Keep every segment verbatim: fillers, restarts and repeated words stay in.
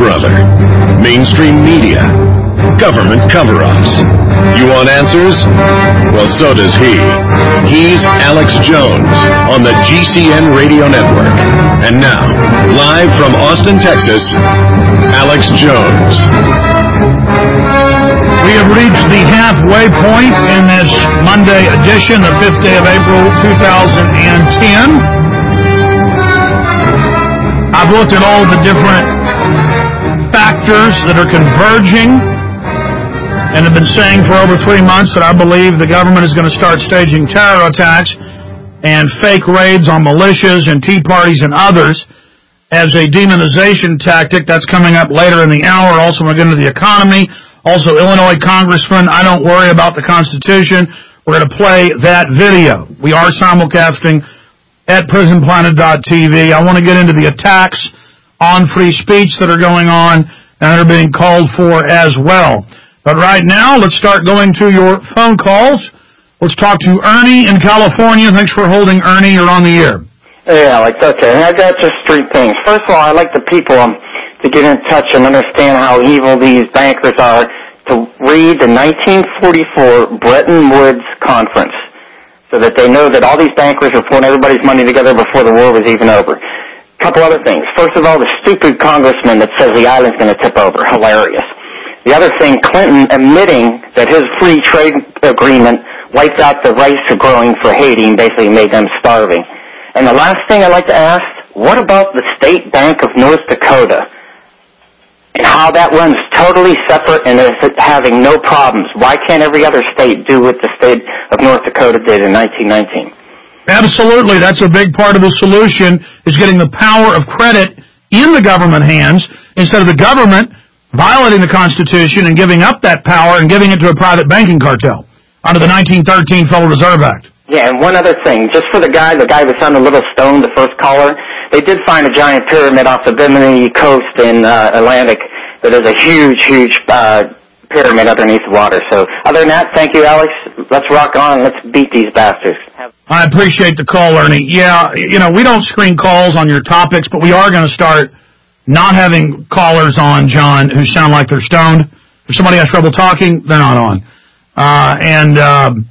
Brother, mainstream media, government cover-ups. You want answers? Well, so does he. He's Alex Jones on the G C N Radio Network. And now, live from Austin, Texas, Alex Jones. We have reached the halfway point in this Monday edition, the fifth day of April, two thousand ten. I've looked at all the different factors that are converging and have been saying for over three months that I believe the government is going to start staging terror attacks and fake raids on militias and Tea Parties and others as a demonization tactic. That's coming up later in the hour. Also, we're going to the economy. Also, Illinois Congressman, I don't worry about the Constitution. We're going to play that video. We are simulcasting at prison planet dot t v. I want to get into the attacks on free speech that are going on and are being called for as well. But right now, let's start going to your phone calls. Let's talk to Ernie in California. Thanks for holding, Ernie. You're on the air. Hey, Alex. Okay, I got just three things. First of all, I'd like the people um, to get in touch and understand how evil these bankers are to read the nineteen forty-four Bretton Woods Conference so that they know that all these bankers were pulling everybody's money together before the war was even over. A couple other things. First of all, the stupid congressman that says the island's going to tip over. Hilarious. The other thing, Clinton admitting that his free trade agreement wiped out the rice growing for Haiti and basically made them starving. And the last thing I'd like to ask, what about the State Bank of North Dakota and how that runs totally separate and is having no problems? Why can't every other state do what the state of North Dakota did in nineteen nineteen? Absolutely. That's a big part of the solution, is getting the power of credit in the government hands instead of the government violating the Constitution and giving up that power and giving it to a private banking cartel under the nineteen thirteen Federal Reserve Act. Yeah, and one other thing, just for the guy, the guy that's on the little stone, the first caller, they did find a giant pyramid off the Bimini coast in uh, Atlantic that is a huge, huge uh, pyramid underneath the water. So other than that, thank you, Alex. Let's rock on. Let's beat these bastards. I appreciate the call, Ernie. Yeah, you know, we don't screen calls on your topics, but we are going to start not having callers on, John, who sound like they're stoned. If somebody has trouble talking, they're not on. Uh, and um,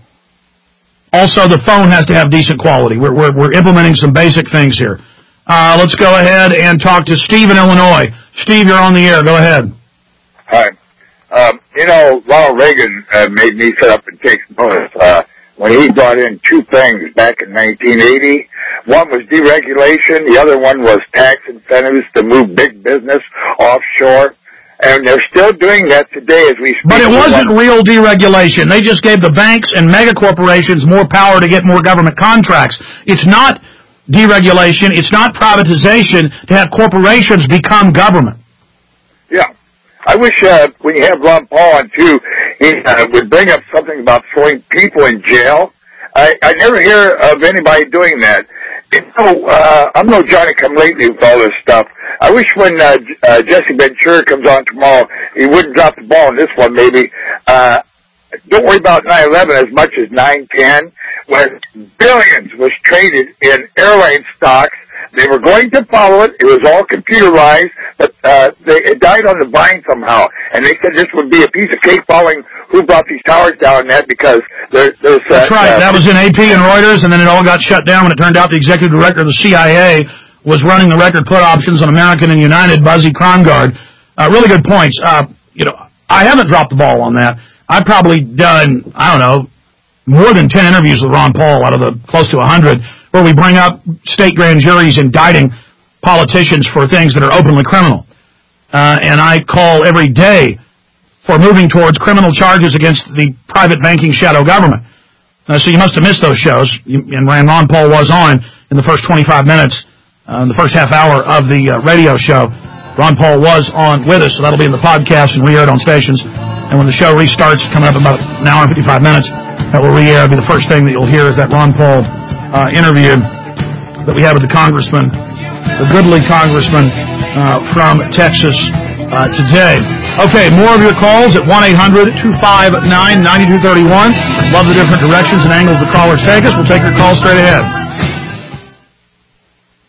also, the phone has to have decent quality. We're, we're, we're implementing some basic things here. Uh, let's go ahead and talk to Steve in Illinois. Steve, you're on the air. Go ahead. Hi. Um, you know, Ronald Reagan uh, made me sit up and take notice uh, when he brought in two things back in nineteen eighty. One was deregulation. The other one was tax incentives to move big business offshore. And they're still doing that today as we speak. But it wasn't real deregulation. They just gave the banks and mega corporations more power to get more government contracts. It's not deregulation. It's not privatization to have corporations become government. Yeah. I wish uh, when you have Ron Paul on, too, he uh, would bring up something about throwing people in jail. I, I never hear of anybody doing that. You know, uh, I'm no Johnny-come-lately with all this stuff. I wish when uh, uh, Jesse Ventura comes on tomorrow, he wouldn't drop the ball on this one, maybe. Uh, don't worry about nine eleven as much as nine ten, when billions was traded in airline stocks. They were going to follow it. It was all computerized, but uh, they, it died on the vine somehow. And they said this would be a piece of cake following who brought these towers down and that because there, there's... Uh, That's right. Uh, that was in A P and Reuters, and then it all got shut down when it turned out the executive director of the C I A was running the record put options on American and United, Buzzy Krongard. Uh, really good points. Uh, you know, I haven't dropped the ball on that. I've probably done, I don't know, more than ten interviews with Ron Paul out of the close to one hundred, where we bring up state grand juries indicting politicians for things that are openly criminal. Uh, and I call every day for moving towards criminal charges against the private banking shadow government. Uh, so you must have missed those shows. You, and Ron Paul was on in the first twenty-five minutes, uh, in the first half hour of the uh, radio show. Ron Paul was on with us, so that'll be in the podcast and re-aired on stations. And when the show restarts, coming up in about an hour and fifty-five minutes, that will re-air. It'll be the first thing that you'll hear is that Ron Paul uh, interview that we had with the congressman, the goodly congressman uh, from Texas uh, today. Okay, more of your calls at one eight hundred two five nine nine two three one. Love the different directions and angles the callers take us. We'll take your call straight ahead.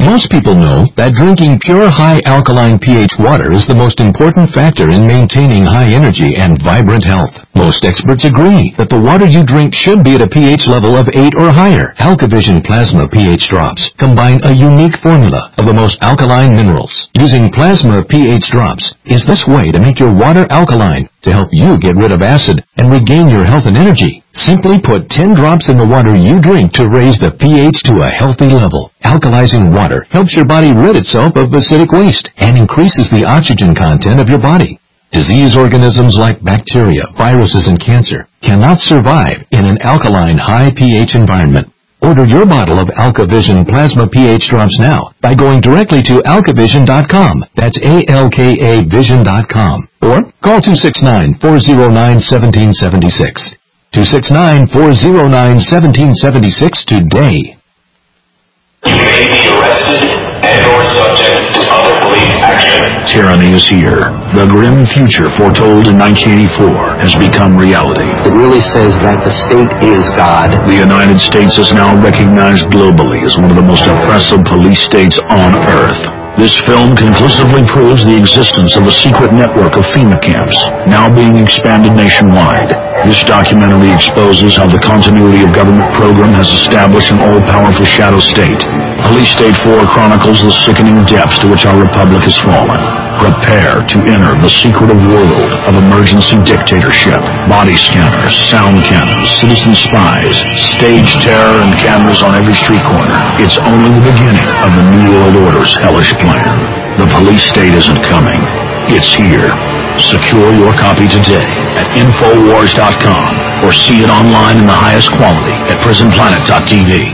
Most people know that drinking pure high alkaline pH water is the most important factor in maintaining high energy and vibrant health. Most experts agree that the water you drink should be at a pH level of eight or higher. AlkaVision Plasma pH drops combine a unique formula of the most alkaline minerals. Using Plasma pH drops is this way to make your water alkaline to help you get rid of acid and regain your health and energy. Simply put ten drops in the water you drink to raise the pH to a healthy level. Alkalizing water helps your body rid itself of acidic waste and increases the oxygen content of your body. Disease organisms like bacteria, viruses, and cancer cannot survive in an alkaline high pH environment. Order your bottle of AlkaVision Plasma pH drops now by going directly to alkavision dot com. That's A L K A vision dot com. Or call two six nine, four zero nine, one seven seven six. two six nine, four zero nine, one seven seven six today. You may be arrested and or subject to other police action. Tyranny is here. The grim future foretold in nineteen eighty-four has become reality. It really says that the state is God. The United States is now recognized globally as one of the most oppressive police states on earth. This film conclusively proves the existence of a secret network of FEMA camps, now being expanded nationwide. This documentary exposes how the continuity of government program has established an all-powerful shadow state. Police State four chronicles the sickening depths to which our republic has fallen. Prepare to enter the secretive world of emergency dictatorship, body scanners, sound cannons, citizen spies, stage terror, and cameras on every street corner. It's only the beginning of the New World Order's hellish plan. The police state isn't coming. It's here. Secure your copy today at infowars dot com or see it online in the highest quality at prison planet dot t v.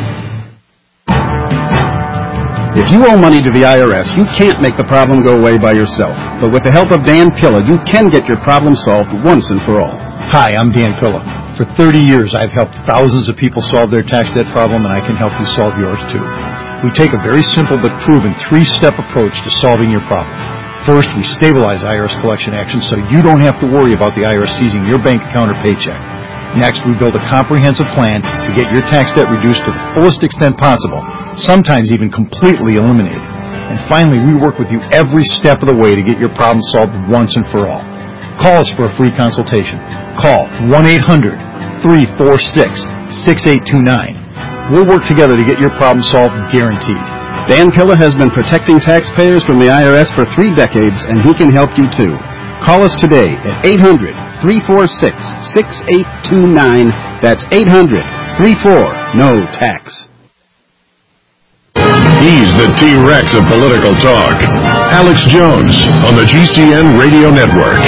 If you owe money to the I R S, you can't make the problem go away by yourself. But with the help of Dan Pilla, you can get your problem solved once and for all. Hi, I'm Dan Pilla. For thirty years, I've helped thousands of people solve their tax debt problem, and I can help you solve yours too. We take a very simple but proven three-step approach to solving your problem. First, we stabilize I R S collection actions so you don't have to worry about the I R S seizing your bank account or paycheck. Next, we build a comprehensive plan to get your tax debt reduced to the fullest extent possible, sometimes even completely eliminated. And finally, we work with you every step of the way to get your problem solved once and for all. Call us for a free consultation. Call one eight hundred, three four six, six eight two nine. We'll work together to get your problem solved, guaranteed. Dan Pilla has been protecting taxpayers from the I R S for three decades, and he can help you too. Call us today at eight hundred, three four six, six eight two nine. That's eight hundred, three four, N O tax. He's the T-Rex of political talk. Alex Jones on the G C N Radio Network.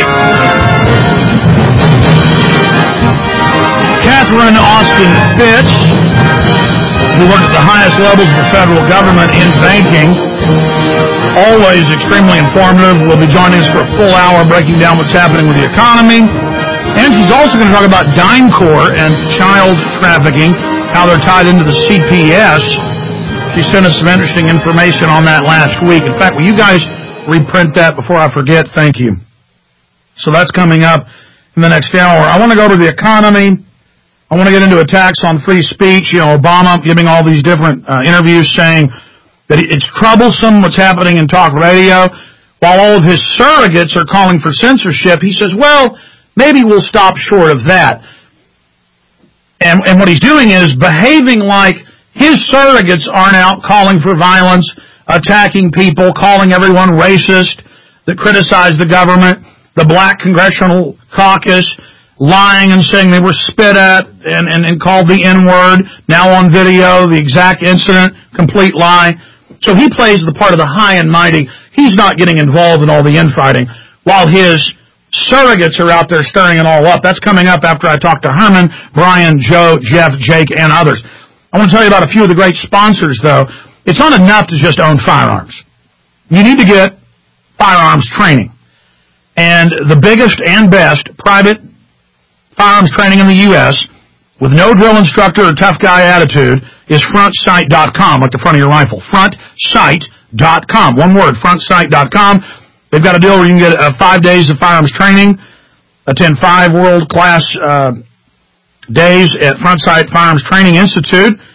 Catherine Austin Fitts, who worked at the highest levels of the federal government in banking, always extremely informative, will be joining us for a full hour breaking down what's happening with the economy. And she's also going to talk about DynCorp and child trafficking, how they're tied into the C P S. She sent us some interesting information on that last week. In fact, will you guys reprint that before I forget? Thank you. So that's coming up in the next hour. I want to go to the economy. I want to get into attacks on free speech. You know, Obama giving all these different uh, interviews saying that it's troublesome what's happening in talk radio. While all of his surrogates are calling for censorship, he says, well, maybe we'll stop short of that. And, and what he's doing is behaving like his surrogates aren't out calling for violence, attacking people, calling everyone racist that criticize the government, the Black Congressional Caucus, lying and saying they were spit at and, and, and called the N-word, now on video, the exact incident, complete lie. So he plays the part of the high and mighty. He's not getting involved in all the infighting, while his surrogates are out there stirring it all up. That's coming up after I talk to Herman, Brian, Joe, Jeff, Jake, and others. I want to tell you about a few of the great sponsors, though. It's not enough to just own firearms. You need to get firearms training. And the biggest and best private firearms training in the U S with no drill instructor or tough guy attitude is front sight dot com, like the front of your rifle. front sight dot com. One word, front sight dot com. They've got a deal where you can get uh, five days of firearms training, attend five world-class uh, days at Front Sight Firearms Training Institute,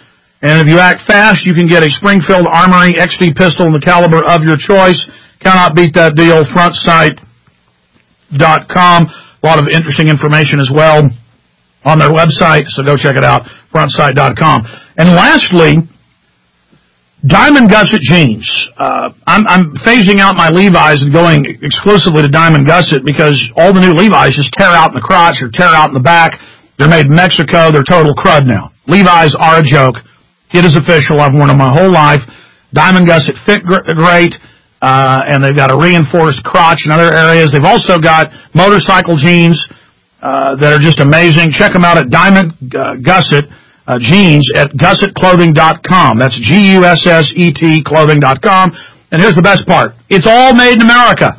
And if you act fast, you can get a Springfield Armory X D pistol in the caliber of your choice. Cannot beat that deal. front sight dot com. A lot of interesting information as well on their website, so go check it out, front sight dot com. And lastly, Diamond Gusset jeans. Uh, I'm, I'm phasing out my Levi's and going exclusively to Diamond Gusset because all the new Levi's just tear out in the crotch or tear out in the back. They're made in Mexico. They're total crud now. Levi's are a joke. It is official. I've worn them my whole life. Diamond Gusset fit gr- great, uh, and they've got a reinforced crotch in other areas. They've also got motorcycle jeans uh, that are just amazing. Check them out at Diamond uh, Gusset. Uh, jeans at gusset clothing dot com. That's G U S S E T clothing dot com. And here's the best part. It's all made in America.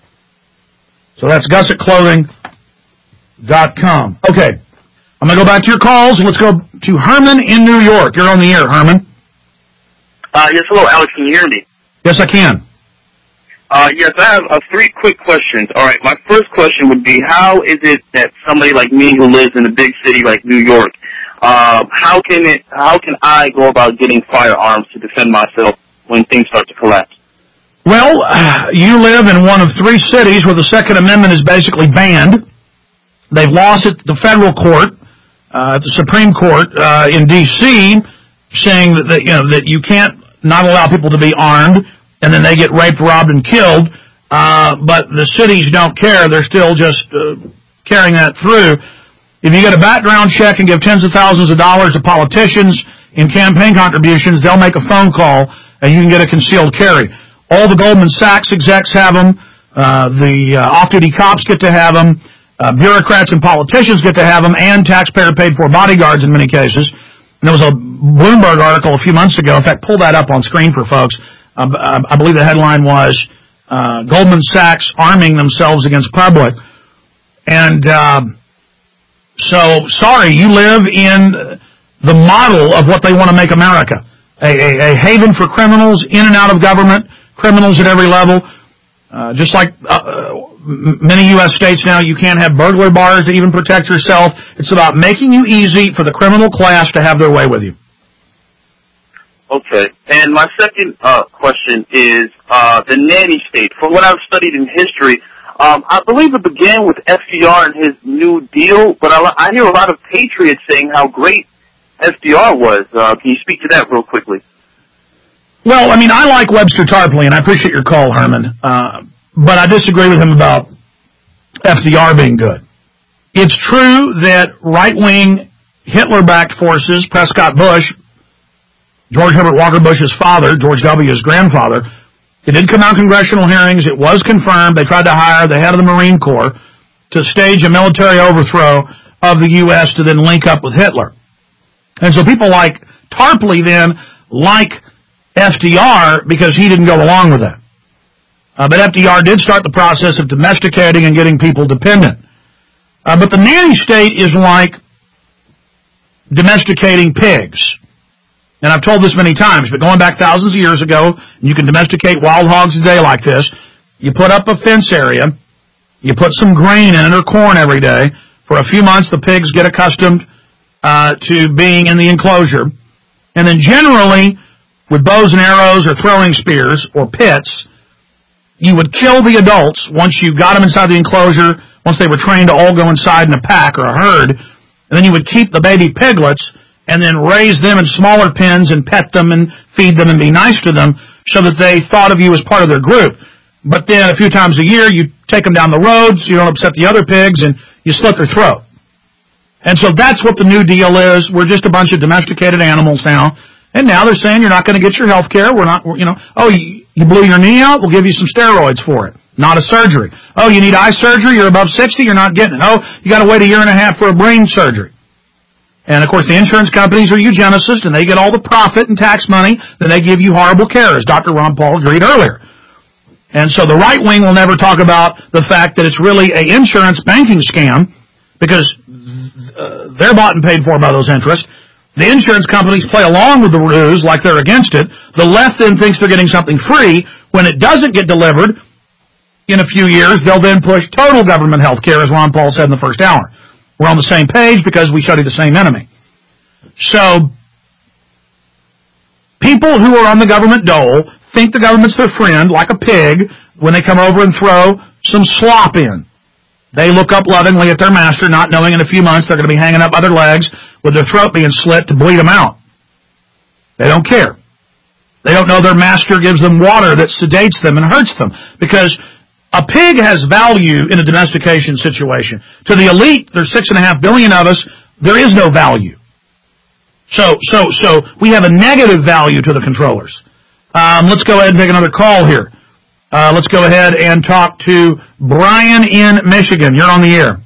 So that's gusset clothing dot com. Okay. I'm going to go back to your calls, and let's go to Herman in New York. You're on the air, Herman. Uh, yes, hello, Alex. Can you hear me? Yes, I can. Uh, yes, I have uh, three quick questions. All right, my first question would be, how is it that somebody like me who lives in a big city like New York, Uh, how can it? How can I go about getting firearms to defend myself when things start to collapse? Well, you live in one of three cities where the Second Amendment is basically banned. They've lost at the federal court, uh, at the Supreme Court uh, in D C, saying that, that you know that you can't not allow people to be armed, and then they get raped, robbed, and killed. Uh, but the cities don't care; they're still just uh, carrying that through. If you get a background check and give tens of thousands of dollars to politicians in campaign contributions, they'll make a phone call and you can get a concealed carry. All the Goldman Sachs execs have them. Uh, the uh, off-duty cops get to have them. Uh, bureaucrats and politicians get to have them, and taxpayer-paid-for bodyguards in many cases. And there was a Bloomberg article a few months ago. In fact, pull that up on screen for folks. Uh, I believe the headline was uh, Goldman Sachs arming themselves against public. And Uh, So, sorry, you live in the model of what they want to make America. A, a, a haven for criminals in and out of government, criminals at every level. Uh, just like uh, many U S states now, you can't have burglar bars to even protect yourself. It's about making you easy for the criminal class to have their way with you. Okay. And my second uh, question is uh, the nanny state. From what I've studied in history, Um, I believe it began with F D R and his New Deal, but I, I hear a lot of patriots saying how great F D R was. Uh, can you speak to that real quickly? Well, I mean, I like Webster Tarpley, and I appreciate your call, Herman, uh, but I disagree with him about F D R being good. It's true that right-wing Hitler-backed forces, Prescott Bush, George Herbert Walker Bush's father, George W.'s grandfather, it did come out in congressional hearings. It was confirmed. They tried to hire the head of the Marine Corps to stage a military overthrow of the U S to then link up with Hitler. And so people like Tarpley then like F D R because he didn't go along with that. Uh, but F D R did start the process of domesticating and getting people dependent. Uh, but the nanny state is like domesticating pigs. And I've told this many times, but going back thousands of years ago, you can domesticate wild hogs today like this. You put up a fence area, you put some grain in it or corn every day. For a few months, the pigs get accustomed uh, to being in the enclosure. And then generally, with bows and arrows or throwing spears or pits, you would kill the adults once you got them inside the enclosure, once they were trained to all go inside in a pack or a herd. And then you would keep the baby piglets and then raise them in smaller pens and pet them and feed them and be nice to them so that they thought of you as part of their group. But then a few times a year, you take them down the road so you don't upset the other pigs, and you slit their throat. And so that's what the New Deal is. We're just a bunch of domesticated animals now. And now they're saying you're not going to get your health care. We're not, you know, oh, you, you blew your knee out? We'll give you some steroids for it. Not a surgery. Oh, you need eye surgery? You're above sixty? You're not getting it. Oh, you got to wait a year and a half for a brain surgery. And, of course, the insurance companies are eugenicists, and they get all the profit and tax money, then they give you horrible care, as Doctor Ron Paul agreed earlier. And so the right wing will never talk about the fact that it's really an insurance banking scam, because uh, they're bought and paid for by those interests. The insurance companies play along with the ruse like they're against it. The left then thinks they're getting something free. When it doesn't get delivered in a few years, they'll then push total government health care, as Ron Paul said in the first hour. We're on the same page because we study the same enemy. So, People who are on the government dole think the government's their friend, like a pig, when they come over and throw some slop in. They look up lovingly at their master, not knowing in a few months they're going to be hanging up by their legs with their throat being slit to bleed them out. They don't care. They don't know their master gives them water that sedates them and hurts them. Because a pig has value in a domestication situation. To the elite, there's six and a half billion of us, there is no value. So, so, so we have a negative value to the controllers. Um, let's go ahead and take another call here. Uh, let's go ahead and talk to Brian in Michigan. You're on the air.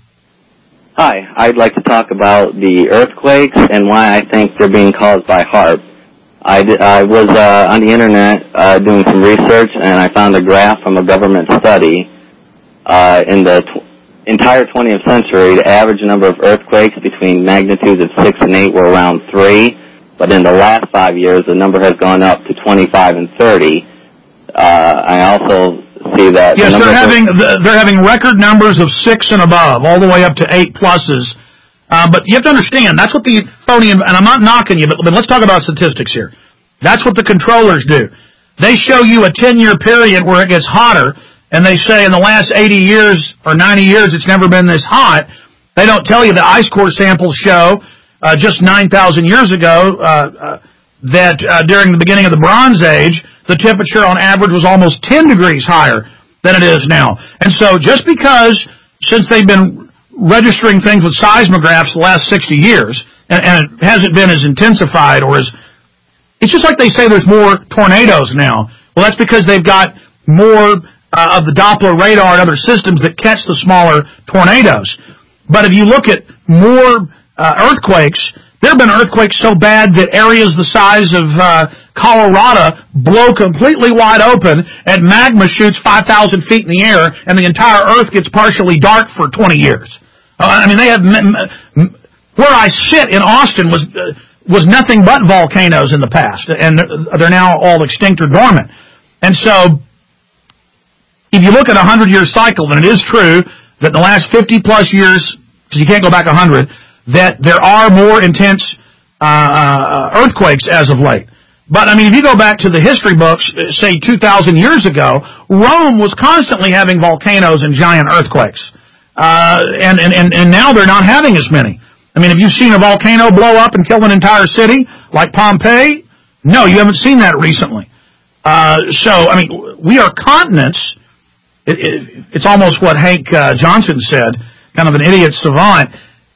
Hi, I'd like to talk about the earthquakes and why I think they're being caused by HAARP. I, did, I was uh, on the internet uh, doing some research, and I found a graph from a government study. Uh, in the tw- entire twentieth century, the average number of earthquakes between magnitudes of six and eight were around three, but in the last five years, the number has gone up to twenty-five and thirty. Uh, I also see that... Yes, the they're having they're having record numbers of six and above, all the way up to eight pluses. Uh, but you have to understand, that's what the phony, and I'm not knocking you, but, but let's talk about statistics here. That's what the controllers do. They show you a ten-year period where it gets hotter, and they say in the last eighty years or ninety years it's never been this hot. They don't tell you the ice core samples show uh, just nine thousand years ago uh, uh, that uh, during the beginning of the Bronze Age, the temperature on average was almost ten degrees higher than it is now. And so just because, since they've been registering things with seismographs the last sixty years, and, and it hasn't been as intensified or as... It's just like they say there's more tornadoes now. Well, that's because they've got more uh, of the Doppler radar and other systems that catch the smaller tornadoes. But if you look at more uh, earthquakes, there have been earthquakes so bad that areas the size of uh, Colorado blow completely wide open and magma shoots five thousand feet in the air and the entire earth gets partially dark for twenty years. Uh, I mean, they have... Where I sit in Austin was uh, was nothing but volcanoes in the past, and they're, they're now all extinct or dormant. And so, if you look at a hundred-year cycle, then it is true that in the last fifty-plus years, because you can't go back a hundred, that there are more intense uh, uh, earthquakes as of late. But, I mean, if you go back to the history books, say two thousand years ago, Rome was constantly having volcanoes and giant earthquakes. Uh, and, and, and, and now they're not having as many. I mean, have you seen a volcano blow up and kill an entire city like Pompeii? No, you haven't seen that recently. Uh, so, I mean, we are continents. It, it, it's almost what Hank uh, Johnson said, kind of an idiot savant.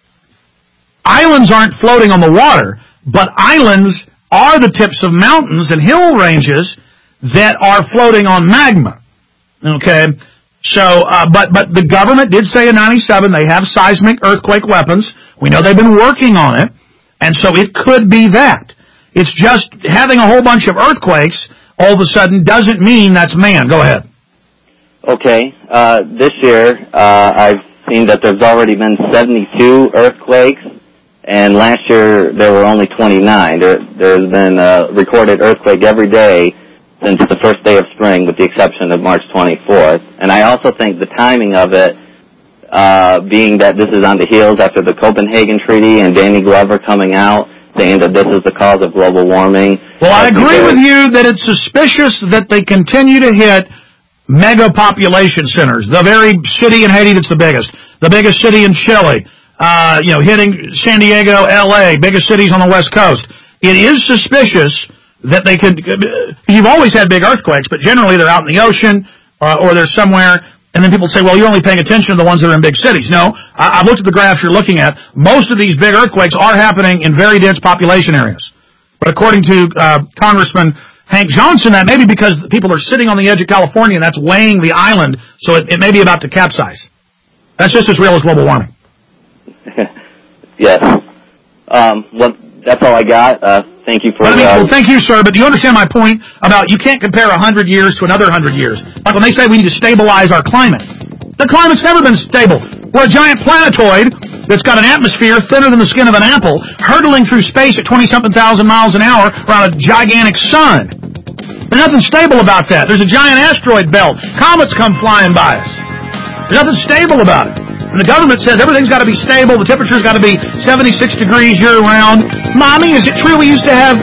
Islands aren't floating on the water, but islands are the tips of mountains and hill ranges that are floating on magma. Okay? So, uh, but, but the government did say in ninety-seven they have seismic earthquake weapons. We know they've been working on it. And so it could be that. It's just having a whole bunch of earthquakes all of a sudden doesn't mean that's man. Go ahead. Okay. Uh, this year, uh, I've seen that there's already been seventy-two earthquakes, and last year there were only twenty-nine. There, there's been a recorded earthquake every day since the first day of spring, with the exception of March twenty-fourth. And I also think the timing of it, uh, being that this is on the heels after the Copenhagen Treaty and Danny Glover coming out saying that this is the cause of global warming. Well, I agree with you that it's suspicious that they continue to hit mega population centers. The very city in Haiti that's the biggest. The biggest city in Chile. Uh, you know, hitting San Diego, L A, biggest cities on the West Coast. It is suspicious that they could... You've always had big earthquakes, but generally they're out in the ocean uh, or they're somewhere... And then people say, well, you're only paying attention to the ones that are in big cities. No, I, I've looked at the graphs you're looking at. Most of these big earthquakes are happening in very dense population areas. But according to uh, Congressman Hank Johnson, that may be because people are sitting on the edge of California and that's weighing the island, so it, it may be about to capsize. That's just as real as global warming. Yes. Um, well, that's all I got. Uh, thank you for... But I mean, uh, well, thank you, sir, but do you understand my point about you can't compare one hundred years to another one hundred years? Like when they say we need to stabilize our climate. The climate's never been stable. We're a giant planetoid that's got an atmosphere thinner than the skin of an apple, hurtling through space at twenty-something thousand miles an hour around a gigantic sun. There's nothing stable about that. There's a giant asteroid belt. Comets come flying by us. There's nothing stable about it. And the government says everything's got to be stable, the temperature's got to be seventy-six degrees year-round. Mommy, is it true we used to have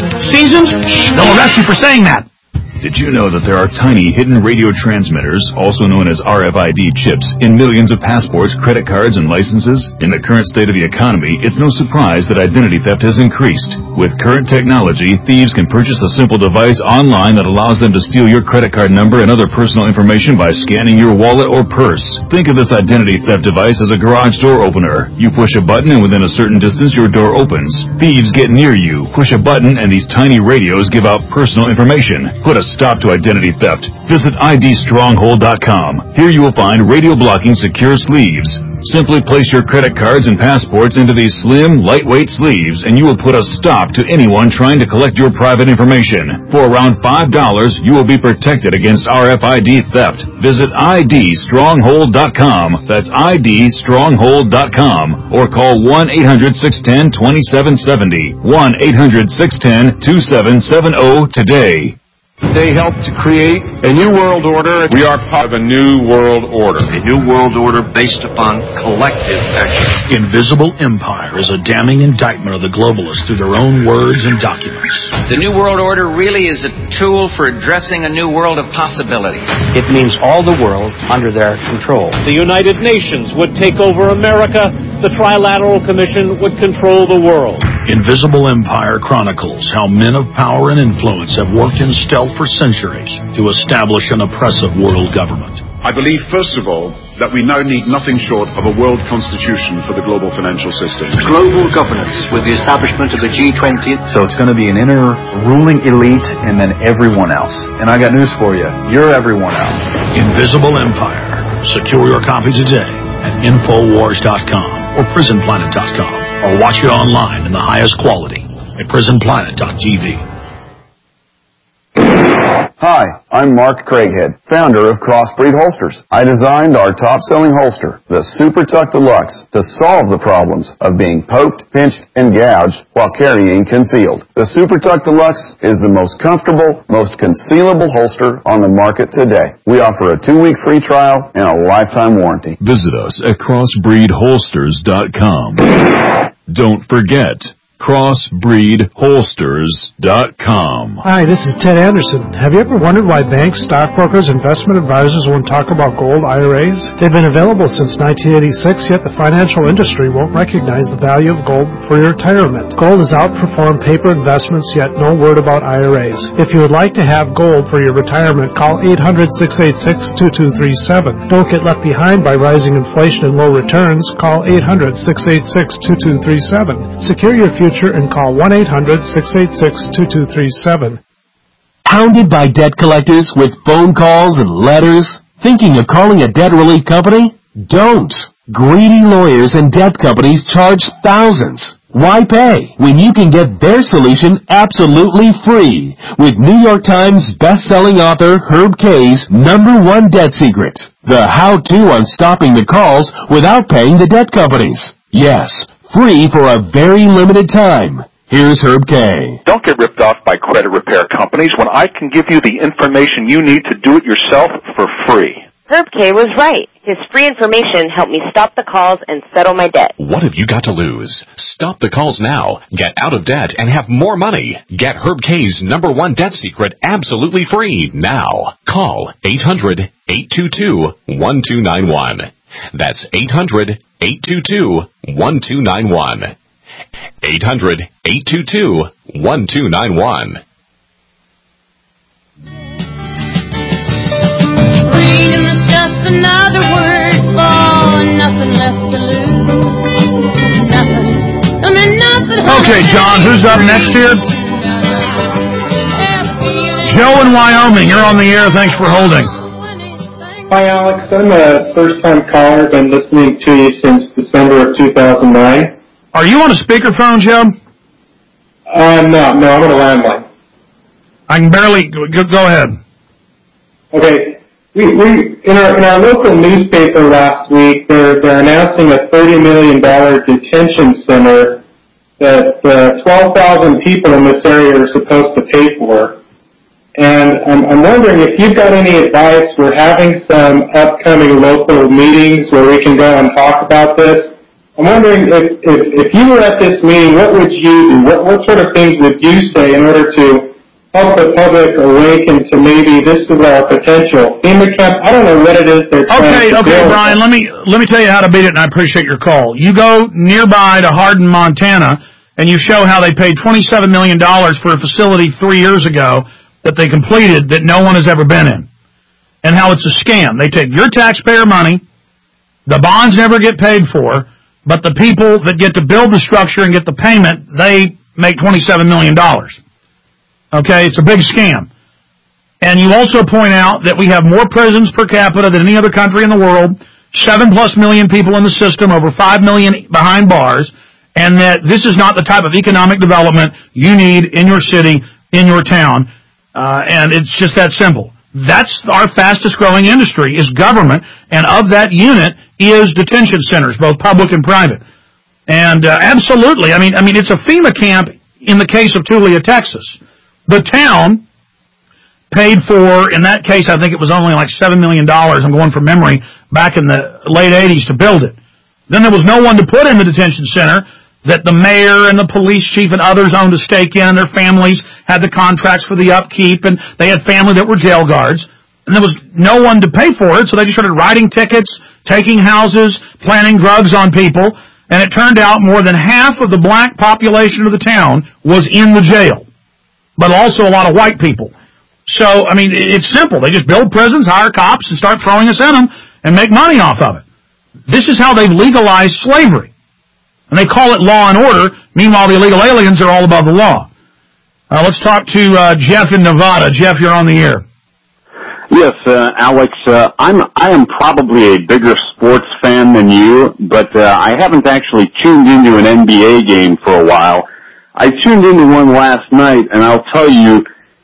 Seasons? Shh, they'll arrest you for saying that. Did you know that there are tiny hidden radio transmitters, also known as R F I D chips, in millions of passports, credit cards, and licenses? In the current state of the economy, it's no surprise that identity theft has increased. With current technology, thieves can purchase a simple device online that allows them to steal your credit card number and other personal information by scanning your wallet or purse. Think of this identity theft device as a garage door opener. You push a button and within a certain distance your door opens. Thieves get near you, push a button, and these tiny radios give out personal information. Put a stop to identity theft. Visit I D stronghold dot com. Here you will find radio blocking secure sleeves. Simply place your credit cards and passports into these slim, lightweight sleeves, and you will put a stop to anyone trying to collect your private information. For around five dollars, you will be protected against R F I D theft. Visit I D stronghold dot com. That's I D stronghold dot com. Or call one eight hundred six one zero two seven seven zero. one eight hundred six one zero two seven seven zero today. They helped to create a new world order. We are part of a new world order. A new world order based upon collective action. Invisible Empire is a damning indictment of the globalists through their own words and documents. The new world order really is a tool for addressing a new world of possibilities. It means all the world under their control. The United Nations would take over America. The Trilateral Commission would control the world. Invisible Empire chronicles how men of power and influence have worked in stealth for centuries to establish an oppressive world government. I believe, first of all, that we now need nothing short of a world constitution for the global financial system. Global governance with the establishment of the G twenty. So it's going to be an inner ruling elite and then everyone else. And I got news for you. You're everyone else. Invisible Empire. Secure your copy today at infowars dot com or prison planet dot com or watch it online in the highest quality at prison planet dot t v. Hi, I'm Mark Craighead, founder of Crossbreed Holsters. I designed our top-selling holster, the Super Tuck Deluxe, to solve the problems of being poked, pinched, and gouged while carrying concealed. The Super Tuck Deluxe is the most comfortable, most concealable holster on the market today. We offer a two-week free trial and a lifetime warranty. Visit us at crossbreed holsters dot com. Don't forget, crossbreed holsters dot com. Hi, this is Ted Anderson. Have you ever wondered why banks, stockbrokers, investment advisors won't talk about gold I R As? They've been available since nineteen eighty-six, yet the financial industry won't recognize the value of gold for your retirement. Gold has outperformed paper investments, yet no word about I R As. If you would like to have gold for your retirement, call eight hundred, six eight six, two two three seven. Don't get left behind by rising inflation and low returns. Call eight hundred, six eight six, two two three seven. Secure your future and call one eight hundred, six eight six, two two three seven. Hounded by debt collectors with phone calls and letters? Thinking of calling a debt relief company? Don't. Greedy lawyers and debt companies charge thousands. Why pay when you can get their solution absolutely free with New York Times best-selling author Herb Kay's number one debt secret, the how-to on stopping the calls without paying the debt companies. Yes, free for a very limited time. Here's Herb Kay. Don't get ripped off by credit repair companies when I can give you the information you need to do it yourself for free. Herb Kay was right. His free information helped me stop the calls and settle my debt. What have you got to lose? Stop the calls now. Get out of debt and have more money. Get Herb Kay's number one debt secret absolutely free now. Call eight hundred, eight two two, one two nine one. That's eight hundred, eight two two, one two nine one. eight hundred, eight two two, one two nine one. Reading is just another word for nothing left to lose. Nothing. I mean, nothing. Okay, John, who's up next here? Joe in Wyoming, you're on the air. Thanks for holding. Hi, Alex. I'm a first-time caller. Been listening to you since December of two thousand nine. Are you on a speakerphone, Joe? Uh, no, no, I'm on a landline. I can barely... Go, go ahead. Okay. We, we in our in our local newspaper last week, they're, they're announcing a thirty million dollars detention center that uh, twelve thousand people in this area are supposed to pay for. And I'm, I'm wondering if you've got any advice. We're having some upcoming local meetings where we can go and talk about this. I'm wondering if, if, if you were at this meeting, what would you do? What, what sort of things would you say in order to help the public awaken to maybe this is our potential? FEMA camp, I don't know what it is they're trying Okay, to okay, build. Brian, let me, let me tell you how to beat it, and I appreciate your call. You go nearby to Hardin, Montana, and you show how they paid twenty-seven million dollars for a facility three years ago that they completed that no one has ever been in, and how it's a scam. They take your taxpayer money, the bonds never get paid for, but the people that get to build the structure and get the payment, they make twenty-seven million dollars. Okay, it's a big scam. And you also point out that we have more prisons per capita than any other country in the world, seven plus million people in the system, over five million behind bars, and that this is not the type of economic development you need in your city, in your town, uh, and it's just that simple. That's our fastest growing industry, is government, and of that unit is detention centers, both public and private. And uh, absolutely, I mean, I mean, it's a FEMA camp in the case of Tulia, Texas. The town paid for, in that case, I think it was only like seven million dollars, I'm going from memory, back in the late eighties to build it. Then there was no one to put in the detention center that the mayor and the police chief and others owned a stake in, and their families had the contracts for the upkeep, and they had family that were jail guards, and there was no one to pay for it, so they just started writing tickets, taking houses, planting drugs on people, and it turned out more than half of the black population of the town was in the jail, but also a lot of white people. So, I mean, it's simple. They just build prisons, hire cops, and start throwing us in them and make money off of it. This is how they've legalized slavery. And they call it law and order. Meanwhile, the illegal aliens are all above the law. Uh, let's talk to uh, Jeff in Nevada. Jeff, you're on the air. Yes, uh, Alex, uh, I'm, I am probably a bigger sports fan than you, but uh, I haven't actually tuned into an N B A game for a while. I tuned into one last night, and I'll tell you,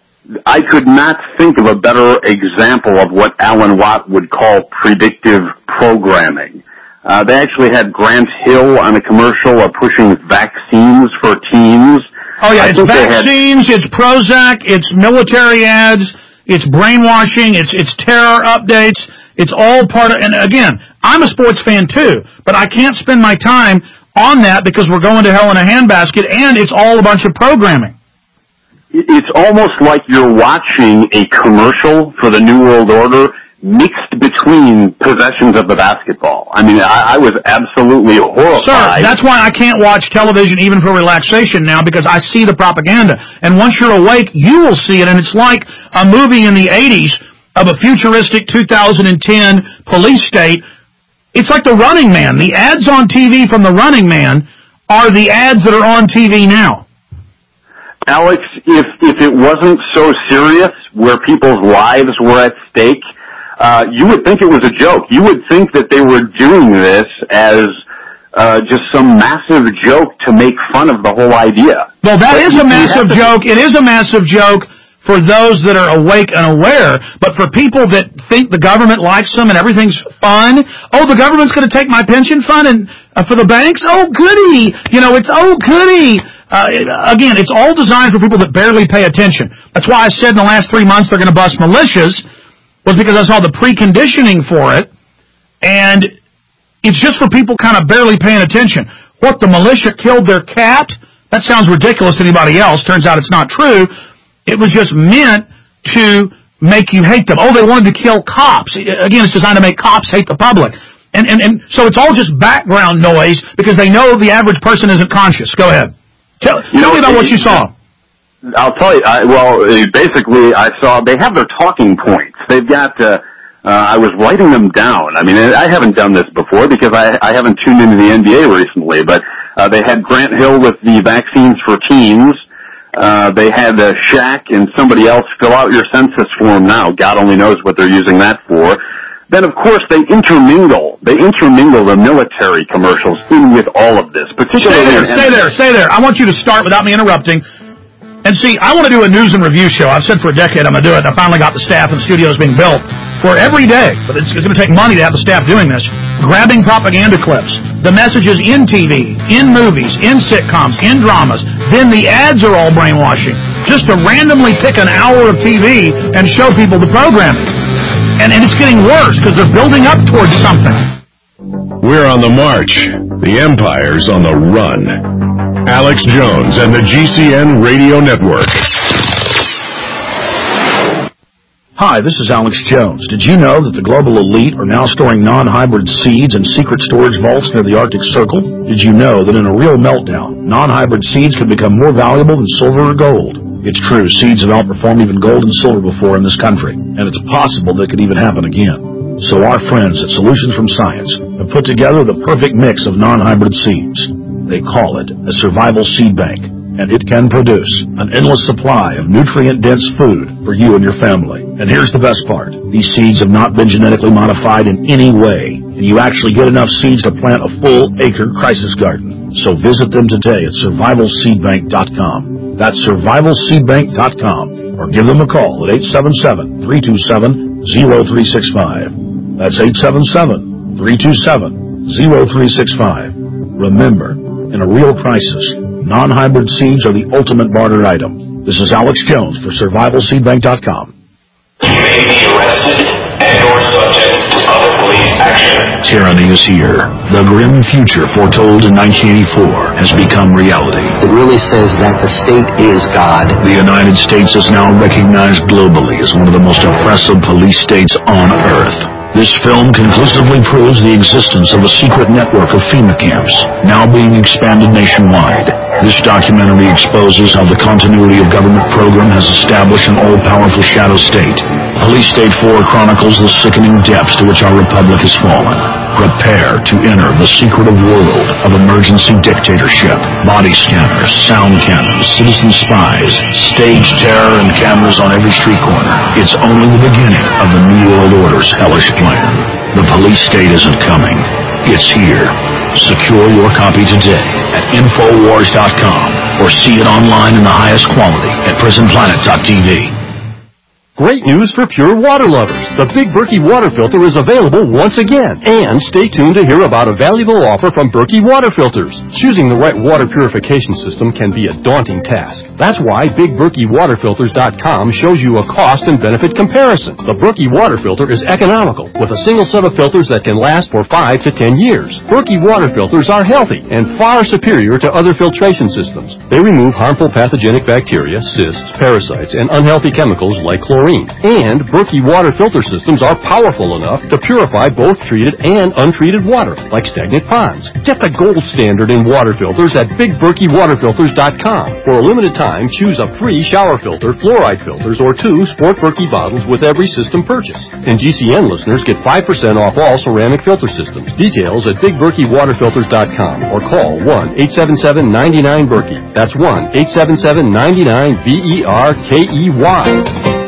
I could not think of a better example of what Alan Watt would call predictive programming. Uh, they actually had Grant Hill on a commercial uh, pushing vaccines for teens. Oh, yeah, I it's vaccines, had... it's Prozac, it's military ads, it's brainwashing, it's it's terror updates, it's all part of, and again, I'm a sports fan too, but I can't spend my time on that because we're going to hell in a handbasket, and it's all a bunch of programming. It's almost like you're watching a commercial for the New World Order mixed between possessions of the basketball. I mean, I, I was absolutely horrified. Sir, that's why I can't watch television even for relaxation now, because I see the propaganda. And once you're awake, you will see it, and it's like a movie in the eighties of a futuristic two thousand ten police state. It's like The Running Man. The ads on T V from The Running Man are the ads that are on T V now. Alex, if if it wasn't so serious, where people's lives were at stake, Uh, you would think it was a joke. You would think that they were doing this as uh, just some massive joke to make fun of the whole idea. Well, that but is a massive to... joke. It is a massive joke for those that are awake and aware. But for people that think the government likes them and everything's fun, oh, the government's going to take my pension fund and uh, for the banks? Oh, goody. You know, it's oh, goody. Uh, it, again, it's all designed for people that barely pay attention. That's why I said in the last three months they're going to bust militias, was because I saw the preconditioning for it, and it's just for people kind of barely paying attention. What, the militia killed their cat? That sounds ridiculous to anybody else. Turns out it's not true. It was just meant to make you hate them. Oh, they wanted to kill cops. Again, it's designed to make cops hate the public. And, and, and so it's all just background noise because they know the average person isn't conscious. Go ahead. Tell, tell me about what you saw. I'll tell you, I, well, basically, I saw, they have their talking points. They've got, uh, uh, I was writing them down. I mean, I haven't done this before because I, I haven't tuned into the N B A recently, but, uh, they had Grant Hill with the vaccines for teens. Uh, they had, uh, Shaq and somebody else fill out your census form now. God only knows what they're using that for. Then, of course, they intermingle, they intermingle the military commercials in with all of this, particularly... Stay there, stay there, stay there. I want you to start without me interrupting. And see, I want to do a news and review show. I've said for a decade I'm going to do it. I finally got the staff and the studios being built for every day. But it's, it's going to take money to have the staff doing this. Grabbing propaganda clips, the messages in T V, in movies, in sitcoms, in dramas. Then the ads are all brainwashing. Just to randomly pick an hour of T V and show people the programming. And, and it's getting worse because they're building up towards something. We're on the march. The empire's on the run. Alex Jones and the G C N Radio Network. Hi, this is Alex Jones. Did you know that the global elite are now storing non-hybrid seeds in secret storage vaults near the Arctic Circle? Did you know that in a real meltdown, non-hybrid seeds can become more valuable than silver or gold? It's true, seeds have outperformed even gold and silver before in this country, and it's possible that could even happen again. So our friends at Solutions from Science have put together the perfect mix of non-hybrid seeds. They call it a survival seed bank, and it can produce an endless supply of nutrient-dense food for you and your family. And here's the best part. These seeds have not been genetically modified in any way, and you actually get enough seeds to plant a full-acre crisis garden. So visit them today at survival seed bank dot com. That's survival seed bank dot com, or give them a call at eight seven seven, three two seven, zero three six five. That's eight seven seven, three two seven, zero three six five. Remember, in a real crisis, non-hybrid seeds are the ultimate barter item. This is Alex Jones for survival seed bank dot com. You may be arrested and or subject to other police action. Tyranny is here. The grim future foretold in nineteen eighty-four has become reality. It really says that the state is God. The United States is now recognized globally as one of the most oppressive police states on earth. This film conclusively proves the existence of a secret network of FEMA camps, now being expanded nationwide. This documentary exposes how the continuity of government program has established an all-powerful shadow state. Police State four chronicles the sickening depths to which our republic has fallen. Prepare to enter the secretive world of emergency dictatorship, body scanners, sound cannons, citizen spies, stage terror, and cameras on every street corner. It's only the beginning of the New World Order's hellish plan. The police state isn't coming. It's here. Secure your copy today at infowars dot com or see it online in the highest quality at prison planet dot t v. Great news for pure water lovers. The Big Berkey water filter is available once again. And stay tuned to hear about a valuable offer from Berkey Water Filters. Choosing the right water purification system can be a daunting task. That's why Big Berkey Water Filters dot com shows you a cost and benefit comparison. The Berkey water filter is economical, with a single set of filters that can last for five to ten years. Berkey water filters are healthy and far superior to other filtration systems. They remove harmful pathogenic bacteria, cysts, parasites, and unhealthy chemicals like chlorine. And Berkey water filter systems are powerful enough to purify both treated and untreated water, like stagnant ponds. Get the gold standard in water filters at Big Berkey Water Filters dot com. For a limited time, choose a free shower filter, fluoride filters, or two Sport Berkey bottles with every system purchase. And G C N listeners get five percent off all ceramic filter systems. Details at Big Berkey Water Filters dot com or call one eight seven seven, nine nine, Berkey. That's one eight seven seven, nine nine, B E R K E Y.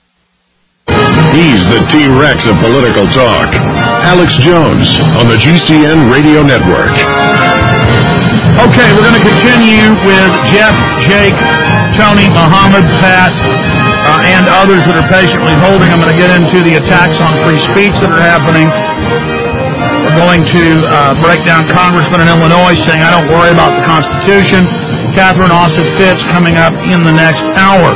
He's the T-Rex of political talk. Alex Jones on the G C N Radio Network. Okay, we're going to continue with Jeff, Jake, Tony, Muhammad, Pat, uh, and others that are patiently holding. I'm going to get into the attacks on free speech that are happening. We're going to uh, break down Congressman in Illinois saying, I don't worry about the Constitution. Catherine Austin Fitts coming up in the next hour.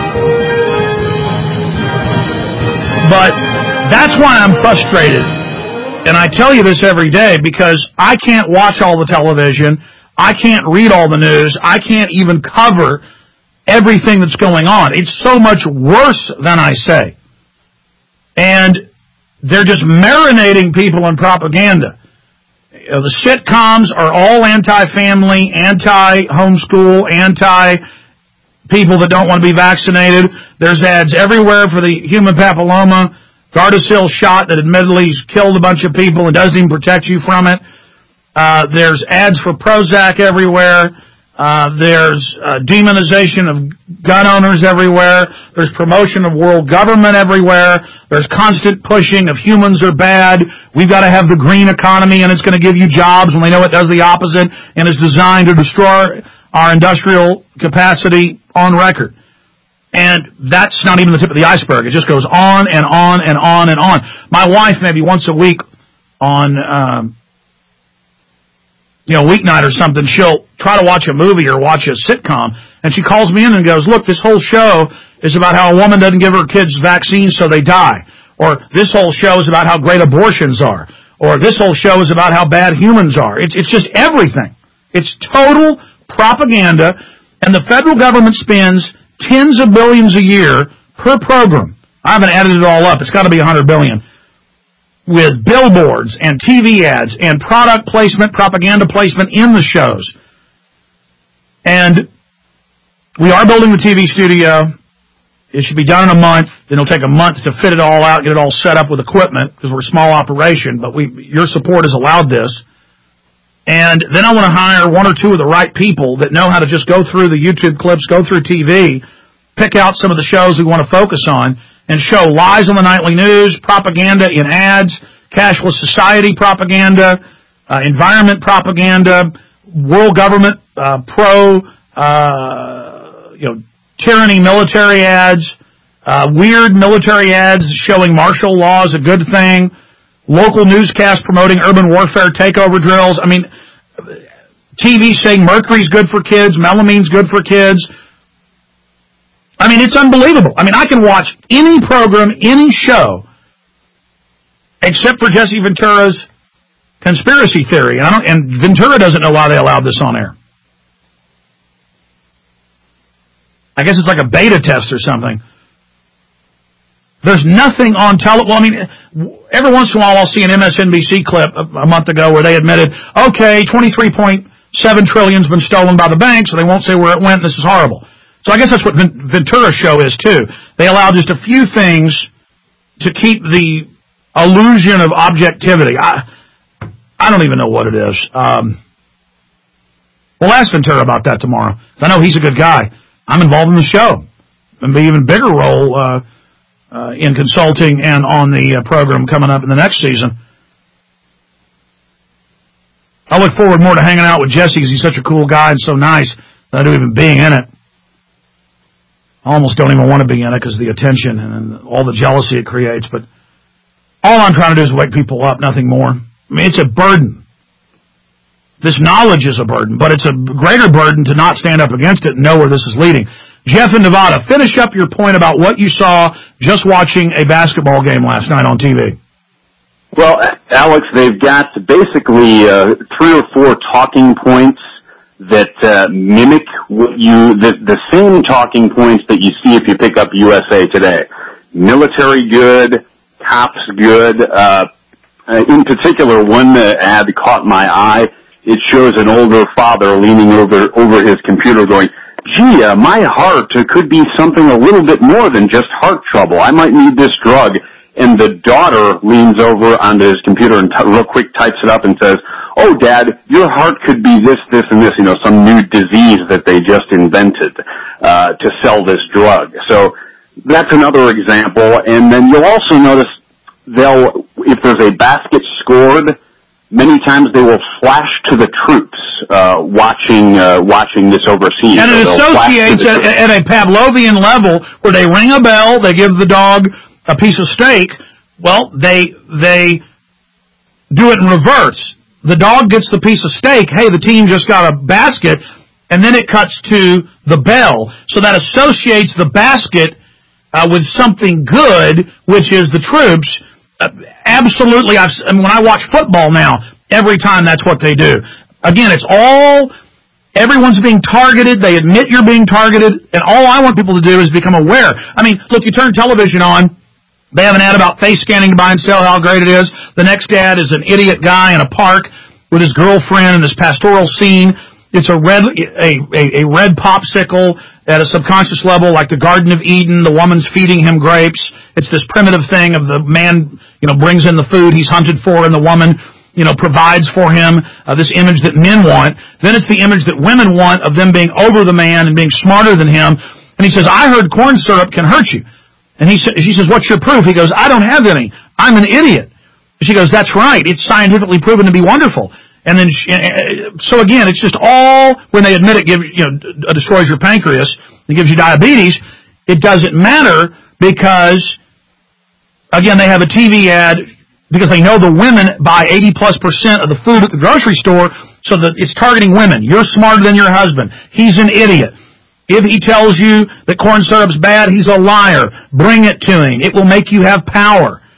But that's why I'm frustrated, and I tell you this every day, because I can't watch all the television, I can't read all the news, I can't even cover everything that's going on. It's so much worse than I say. And they're just marinating people in propaganda. You know, the sitcoms are all anti-family, anti-homeschool, anti- people that don't want to be vaccinated. There's ads everywhere for the human papilloma, Gardasil shot that admittedly killed a bunch of people and doesn't even protect you from it. Uh, there's ads for Prozac everywhere. Uh, there's uh, demonization of gun owners everywhere. There's promotion of world government everywhere. There's constant pushing of humans are bad. We've got to have the green economy and it's going to give you jobs, when we know it does the opposite and is designed to destroy our industrial capacity on record. And that's not even the tip of the iceberg. It just goes on and on and on and on. My wife, maybe once a week on, um, you know, weeknight or something, she'll try to watch a movie or watch a sitcom, and she calls me in and goes, look, this whole show is about how a woman doesn't give her kids vaccines so they die. Or this whole show is about how great abortions are. Or this whole show is about how bad humans are. It's, it's just everything. It's total propaganda, and the federal government spends tens of billions a year per program. I haven't added it all up. It's got to be one hundred billion dollars. With billboards and T V ads and product placement, propaganda placement in the shows. And we are building the T V studio. It should be done in a month. It'll take a month to fit it all out, get it all set up with equipment, because we're a small operation, but we, your support has allowed this. And then I want to hire one or two of the right people that know how to just go through the YouTube clips, go through T V, pick out some of the shows we want to focus on, and show lies on the nightly news, propaganda in ads, cashless society propaganda, uh, environment propaganda, world government uh, pro, uh, you know, tyranny military ads, uh, weird military ads showing martial law is a good thing, local newscasts promoting urban warfare takeover drills. I mean, T V saying mercury's good for kids, melamine's good for kids. I mean, it's unbelievable. I mean, I can watch any program, any show, except for Jesse Ventura's conspiracy theory. And, I don't, and Ventura doesn't know why they allowed this on air. I guess it's like a beta test or something. There's nothing on tele... Well, I mean, every once in a while I'll see an M S N B C clip a, a month ago where they admitted, okay, twenty-three point seven trillion dollars has been stolen by the bank, so they won't say where it went. This is horrible. So I guess that's what Ventura's show is, too. They allow just a few things to keep the illusion of objectivity. I I don't even know what it is. Um, we'll ask Ventura about that tomorrow. I know he's a good guy. I'm involved in the show. And be even bigger role uh, uh, in consulting and on the uh, program coming up in the next season. I look forward more to hanging out with Jesse because he's such a cool guy and so nice that I do even being in it. I almost don't even want to be in it because of the attention and all the jealousy it creates. But all I'm trying to do is wake people up, nothing more. I mean, it's a burden. This knowledge is a burden, but it's a greater burden to not stand up against it and know where this is leading. Jeff in Nevada, finish up your point about what you saw just watching a basketball game last night on T V. Well, Alex, they've got basically uh, three or four talking points that uh, mimic what you the, the same talking points that you see if you pick up U S A Today. Military good, cops good. Uh, in particular, one uh, ad caught my eye. It shows an older father leaning over over his computer going, gee, uh, my heart uh, could be something a little bit more than just heart trouble. I might need this drug. And the daughter leans over onto his computer and t- real quick types it up and says, oh, Dad, your heart could be this, this, and this, you know, some new disease that they just invented uh, to sell this drug. So that's another example. And then you'll also notice they'll, if there's a basket scored, many times they will flash to the troops uh, watching uh, watching this overseas. And it so associates at, at a Pavlovian level where they ring a bell, they give the dog a piece of steak. Well, they they do it in reverse. The dog gets the piece of steak. Hey, the team just got a basket, and then it cuts to the bell. So that associates the basket uh, with something good, which is the troops. Uh, absolutely, I've, I mean, when I watch football now, every time that's what they do. Again, it's all, everyone's being targeted. They admit you're being targeted, and all I want people to do is become aware. I mean, look, you turn television on, they have an ad about face scanning to buy and sell, how great it is. The next ad is an idiot guy in a park with his girlfriend in this pastoral scene. It's a red, a, a, a red popsicle at a subconscious level, like the Garden of Eden. The woman's feeding him grapes. It's this primitive thing of the man, you know, brings in the food he's hunted for, and the woman, you know, provides for him. Uh, this image that men want. Then it's the image that women want of them being over the man and being smarter than him. And he says, I heard corn syrup can hurt you. And he sa- she says, what's your proof? He goes, I don't have any. I'm an idiot. She goes, that's right. It's scientifically proven to be wonderful. And then, she, so again, it's just all, when they admit it gives, you know, destroys your pancreas, it gives you diabetes, it doesn't matter because, again, they have a T V ad because they know the women buy eighty plus percent of the food at the grocery store, so that it's targeting women. You're smarter than your husband. He's an idiot. If he tells you that corn syrup's bad, he's a liar. Bring it to him. It will make you have power.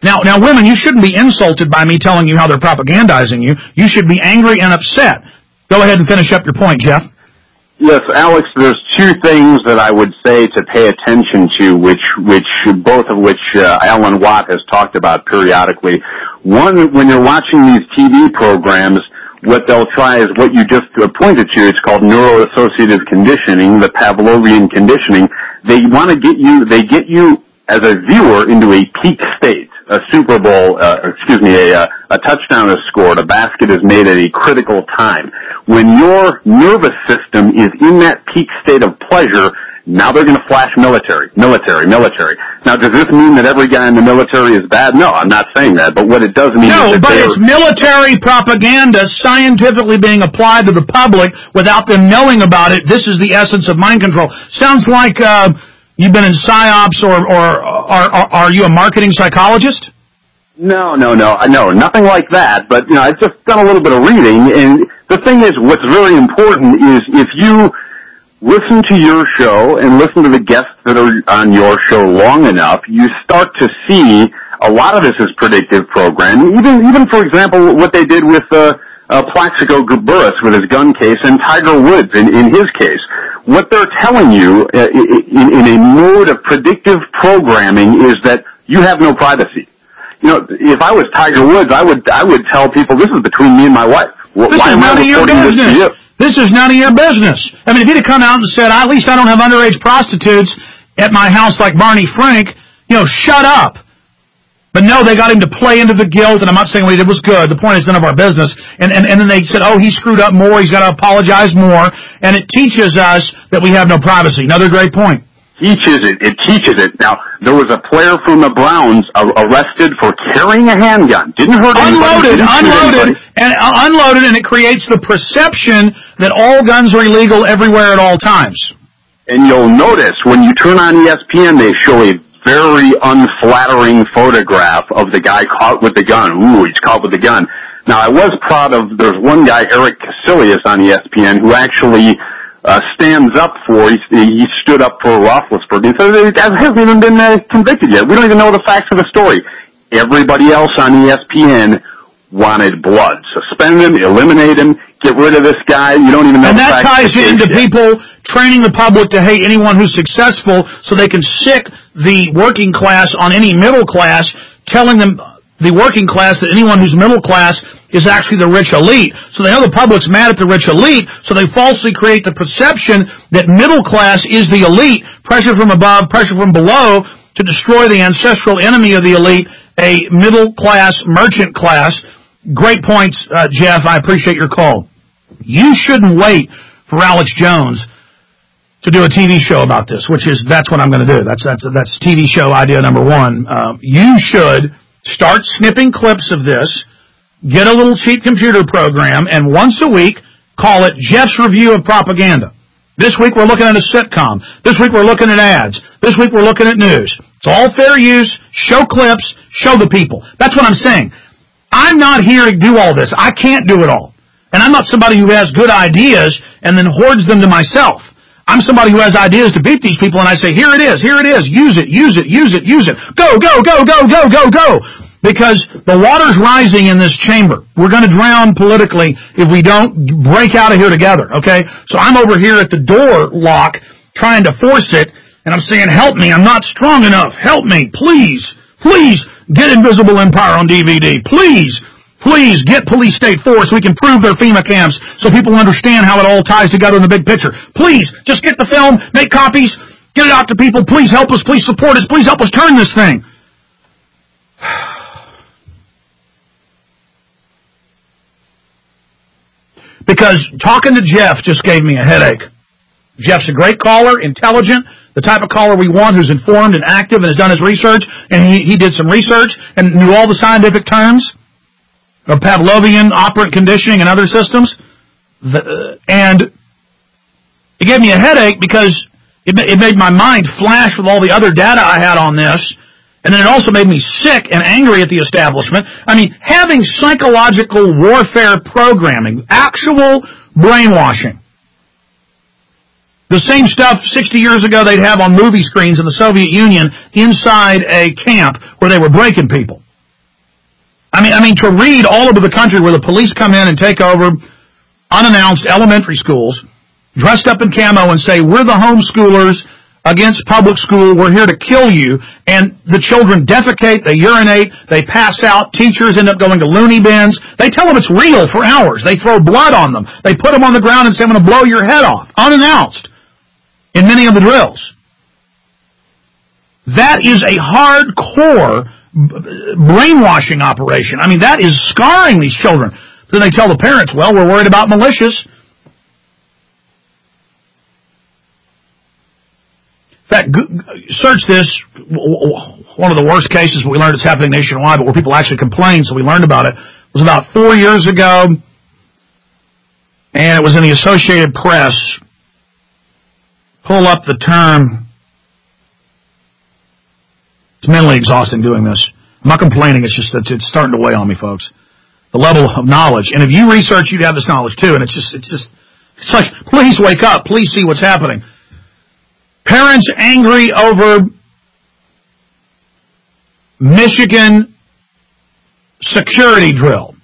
Now, now, women, you shouldn't be insulted by me telling you how they're propagandizing you. You should be angry and upset. Go ahead and finish up your point, Jeff. Yes, Alex, there's two things that I would say to pay attention to, which, which, both of which uh, Alan Watt has talked about periodically. One, when you're watching these T V programs, what they'll try is what you just pointed to. It's called neuroassociative conditioning, the Pavlovian conditioning. They want to get you, they get you as a viewer into a peak state. A Super Bowl, uh, excuse me, a, a touchdown is scored, a basket is made at a critical time. When your nervous system is in that peak state of pleasure, now they're going to flash military, military, military. Now, does this mean that every guy in the military is bad? No, I'm not saying that. But what it does mean no, is that but it's military propaganda scientifically being applied to the public without them knowing about it. This is the essence of mind control. Sounds like uh, you've been in psyops, or, or are, are, are you a marketing psychologist? No, no, no, no, nothing like that. But, you know, I've just done a little bit of reading, and the thing is, what's very important is if you listen to your show and listen to the guests that are on your show long enough, you start to see a lot of this is predictive programming. Even, even for example, what they did with uh, uh, Plaxico Burress with his gun case, and Tiger Woods in, in his case. What they're telling you uh, in, in a mode of predictive programming is that you have no privacy. You know, if I was Tiger Woods, I would I would tell people this is between me and my wife. This Why is am none I of your reporting this to business. you? This is none of your business. I mean, if he'd have come out and said, at least I don't have underage prostitutes at my house like Barney Frank, you know, shut up. But no, they got him to play into the guilt, and I'm not saying what he did was good. The point is none of our business. And, and, and then they said, oh, he screwed up more, he's got to apologize more. And it teaches us that we have no privacy. Another great point. Teaches it. It teaches it. Now, there was a player from the Browns uh, arrested for carrying a handgun. Didn't hurt anybody. Unloaded, unloaded, and uh, unloaded, and it creates the perception that all guns are illegal everywhere at all times. And you'll notice when you turn on E S P N, they show a very unflattering photograph of the guy caught with the gun. Ooh, he's caught with the gun. Now, I was proud of, there's one guy, Eric Casillas on E S P N, who actually Uh, stands up for, he, he stood up for Roethlisberger. He said, the guy hasn't even been uh, convicted yet. We don't even know the facts of the story. Everybody else on E S P N wanted blood. Suspend him, eliminate him, get rid of this guy. You don't even know and the that facts ties into yet. people training the public to hate anyone who's successful so they can sick the working class on any middle class, telling them, the working class, that anyone who's middle class is actually the rich elite. So they know the public's mad at the rich elite, so they falsely create the perception that middle class is the elite, pressure from above, pressure from below, to destroy the ancestral enemy of the elite, a middle class, merchant class. Great points, uh, Jeff. I appreciate your call. You shouldn't wait for Alex Jones to do a T V show about this, which is, that's what I'm going to do. That's, that's, that's T V show idea number one. Uh, you should start snipping clips of this, get a little cheap computer program, and once a week, call it Jeff's Review of Propaganda. This week we're looking at a sitcom. This week we're looking at ads. This week we're looking at news. It's all fair use. Show clips. Show the people. That's what I'm saying. I'm not here to do all this. I can't do it all. And I'm not somebody who has good ideas and then hoards them to myself. I'm somebody who has ideas to beat these people, and I say, here it is, here it is, use it, use it, use it, use it. Go, go, go, go, go, go, go. Because the water's rising in this chamber. We're going to drown politically if we don't break out of here together, okay? So I'm over here at the door lock trying to force it, and I'm saying, help me, I'm not strong enough. Help me, please, please get Invisible Empire on D V D. Please, please get Police State Force so we can prove their FEMA camps so people understand how it all ties together in the big picture. Please, just get the film, make copies, get it out to people. Please help us, please support us, please help us turn this thing. Because talking to Jeff just gave me a headache. Jeff's a great caller, intelligent, the type of caller we want, who's informed and active and has done his research, and he, he did some research and knew all the scientific terms of Pavlovian operant conditioning and other systems. The, and it gave me a headache because it, it made my mind flash with all the other data I had on this. And then it also made me sick and angry at the establishment. I mean, having psychological warfare programming, actual brainwashing. The same stuff sixty years ago they'd have on movie screens in the Soviet Union inside a camp where they were breaking people. I mean, I mean, to read all over the country where the police come in and take over unannounced elementary schools, dressed up in camo and say, we're the homeschoolers against public school, we're here to kill you, and the children defecate, they urinate, they pass out, teachers end up going to loony bins. They tell them it's real for hours. They throw blood on them. They put them on the ground and say, I'm going to blow your head off, unannounced, in many of the drills. That is a hardcore brainwashing operation. I mean, that is scarring these children. Then they tell the parents, well, we're worried about militias. In fact, search this. One of the worst cases, we learned it's happening nationwide, but where people actually complained, so we learned about it, was about four years ago, and it was in the Associated Press. Pull up the term. It's mentally exhausting doing this. I'm not complaining, it's just it's, it's starting to weigh on me, folks. The level of knowledge. And if you research, you'd have this knowledge too, and it's just, it's just, it's like, please wake up, please see what's happening. Parents angry over Michigan security drill.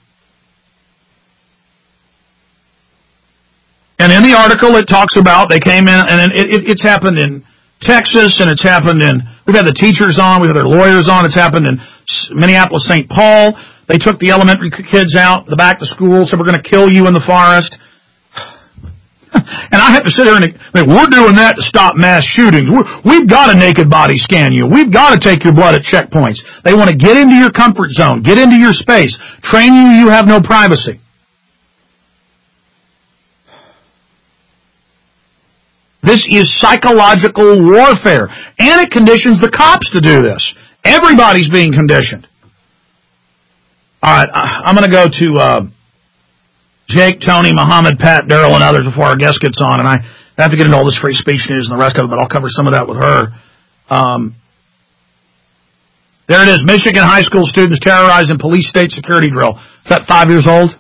And in the article it talks about, they came in, and it, it, it's happened in Texas, and it's happened in, we've had the teachers on, we've had their lawyers on, it's happened in Minneapolis, Saint Paul. They took the elementary kids out the back to school, said we're going to kill you in the forest. And I have to sit here and think, we're doing that to stop mass shootings. We're, we've got to naked body scan you. We've got to take your blood at checkpoints. They want to get into your comfort zone, get into your space, train you, you have no privacy. This is psychological warfare. And it conditions the cops to do this. Everybody's being conditioned. All right, I'm going to go to uh, Jake, Tony, Muhammad, Pat, Daryl, and others before our guest gets on. And I have to get into all this free speech news and the rest of it, but I'll cover some of that with her. Um, there it is. Michigan high school students terrorizing police state security drill. Is that five years old?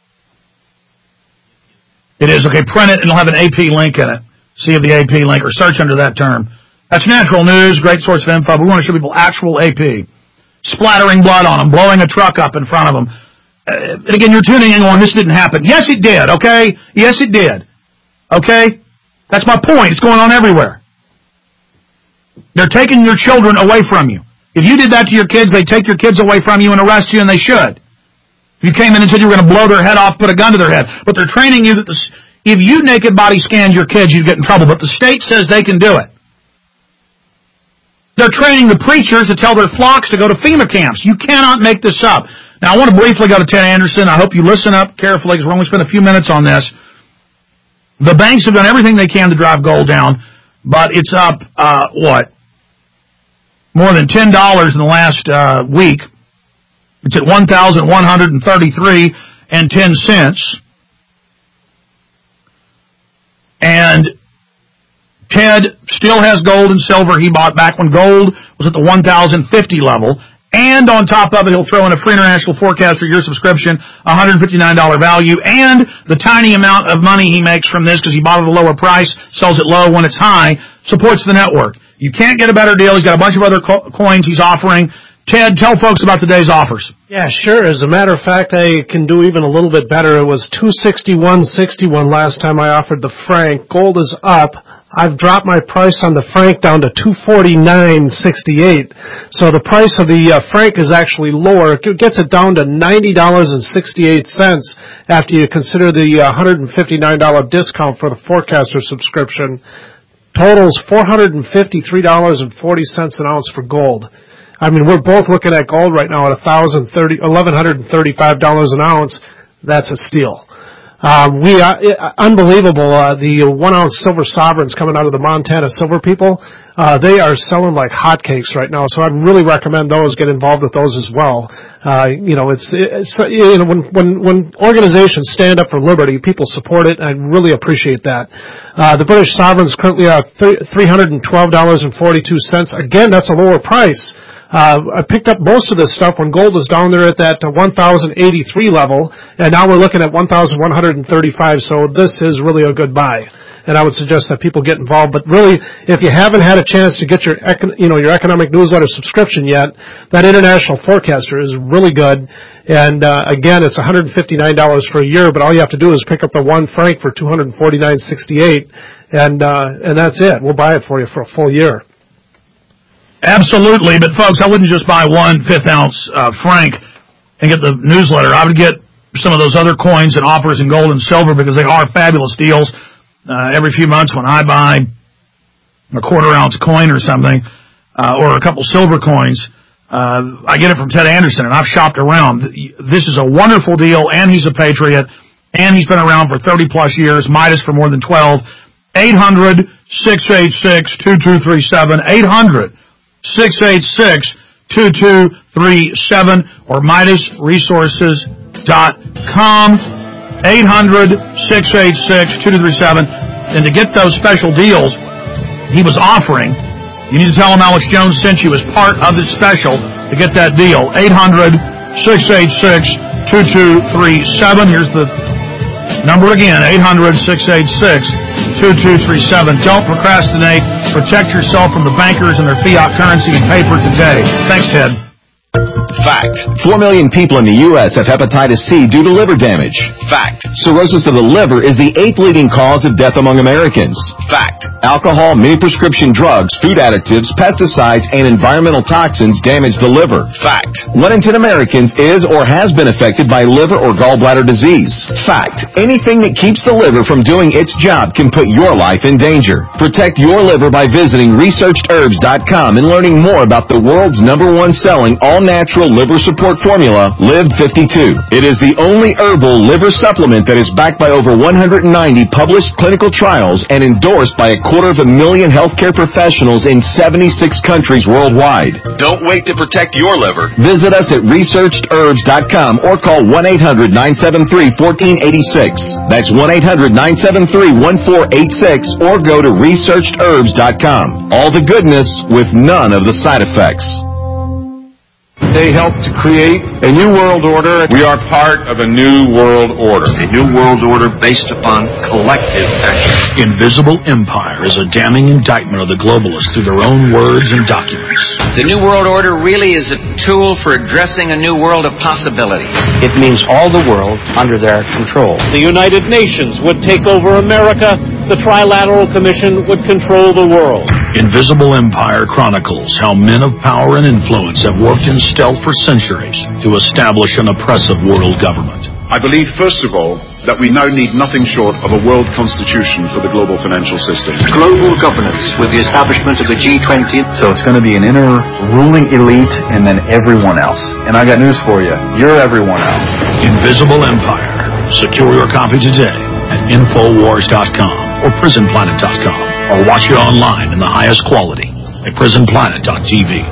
It is. Okay, print it and it'll have an A P link in it. See if the A P link or search under that term. That's Natural News, great source of info. We want to show people actual A P. Splattering blood on them, blowing a truck up in front of them. Uh, and again, you're tuning in going, this didn't happen. Yes, it did, okay? Yes, it did. Okay? That's my point. It's going on everywhere. They're taking your children away from you. If you did that to your kids, they'd take your kids away from you and arrest you, and they should. If you came in and said you were going to blow their head off, put a gun to their head. But they're training you that the, if you naked body scanned your kids, you'd get in trouble. But the state says they can do it. They're training the preachers to tell their flocks to go to FEMA camps. You cannot make this up. Now, I want to briefly go to Ted Anderson. I hope you listen up carefully because we're only spend a few minutes on this. The banks have done everything they can to drive gold down, but it's up, uh, what? More than ten dollars in the last uh, week. It's at one thousand one hundred thirty-three dollars and ten cents. And Ted still has gold and silver he bought back when gold was at the one thousand fifty level. And on top of it, he'll throw in a free international forecast for your subscription, one hundred fifty-nine dollars value, and the tiny amount of money he makes from this because he bought it at a lower price, sells it low when it's high, supports the network. You can't get a better deal. He's got a bunch of other co- coins he's offering. Ted, tell folks about today's offers. Yeah, sure. As a matter of fact, I can do even a little bit better. It was two sixty-one sixty-one last time I offered the Frank. Gold is up. I've dropped my price on the Frank down to two forty-nine sixty-eight. So the price of the uh, Frank is actually lower. It gets it down to ninety dollars and sixty-eight cents after you consider the uh, one hundred fifty-nine dollars discount for the Forecaster subscription. Totals four hundred fifty-three dollars and forty cents an ounce for gold. I mean, we're both looking at gold right now at one thousand thirty-five dollars an ounce. That's a steal. Um, we are, uh, unbelievable, uh, the one ounce silver sovereigns coming out of the Montana silver people, uh, they are selling like hotcakes right now, so I'd really recommend those, get involved with those as well. Uh, you know, it's, it's, you know, when, when, when organizations stand up for liberty, people support it, and I really appreciate that. Uh, the British sovereigns currently are three hundred twelve dollars and forty-two cents. Again, that's a lower price. Uh, I picked up most of this stuff when gold was down there at that uh, one thousand eighty-three level, and now we're looking at one thousand one hundred thirty-five, so this is really a good buy. and I would suggest that people get involved. But really, if you haven't had a chance to get your, econ- you know, your economic newsletter subscription yet, that International Forecaster is really good. And uh, again, it's one hundred fifty-nine dollars for a year, but all you have to do is pick up the one franc for two hundred forty-nine dollars and sixty-eight cents, and uh, and that's it. We'll buy it for you for a full year. Absolutely, but folks, I wouldn't just buy one fifth ounce uh, franc and get the newsletter. I would get some of those other coins and offers in gold and silver because they are fabulous deals. Uh, every few months when I buy a quarter ounce coin or something, uh, or a couple silver coins, uh, I get it from Ted Anderson, and I've shopped around. This is a wonderful deal, and he's a patriot, and he's been around for thirty plus years, Midas for more than twelve. eight hundred, six eight six, two two three seven, eight hundred, six eight six, two two three seven, or Midas Resources dot com, eight hundred, six eight six, two two three seven. And to get those special deals he was offering, you need to tell him Alex Jones sent you as part of this special to get that deal. eight hundred, six eight six, two two three seven. Here's the number again, eight hundred, six eight six, two two three seven. Don't procrastinate. Protect yourself from the bankers and their fiat currency and paper today. Thanks, Ted. Fact. Four million people in the U S have hepatitis C due to liver damage. Fact. Cirrhosis of the liver is the eighth leading cause of death among Americans. Fact. Alcohol, many prescription drugs, food additives, pesticides, and environmental toxins damage the liver. Fact. One in ten Americans is or has been affected by liver or gallbladder disease. Fact. Anything that keeps the liver from doing its job can put your life in danger. Protect your liver by visiting researched herbs dot com and learning more about the world's number one selling all-natural liver support formula, Live fifty-two. It is the only herbal liver supplement that is backed by over one hundred ninety published clinical trials and endorsed by a quarter of a million healthcare professionals in seventy-six countries worldwide. Don't wait to protect your liver. Visit us at researched herbs dot com or call one eight hundred, nine seven three, one four eight six. That's one eight hundred, nine seven three, one four eight six or go to researched herbs dot com. All the goodness with none of the side effects. They helped to create a new world order. We are part of a new world order. A new world order based upon collective action. Invisible Empire is a damning indictment of the globalists through their own words and documents. The New World Order really is a tool for addressing a new world of possibilities. It means all the world under their control. The United Nations would take over America. The Trilateral Commission would control the world. Invisible Empire chronicles how men of power and influence have worked in stealth for centuries to establish an oppressive world government. I believe, first of all, that we now need nothing short of a world constitution for the global financial system. Global governance with the establishment of the G twenty. So it's going to be an inner ruling elite and then everyone else. And I got news for you. You're everyone else. Invisible Empire. Secure your copy today at infowars dot com or prison planet dot com or watch it online in the highest quality at prison planet dot t v.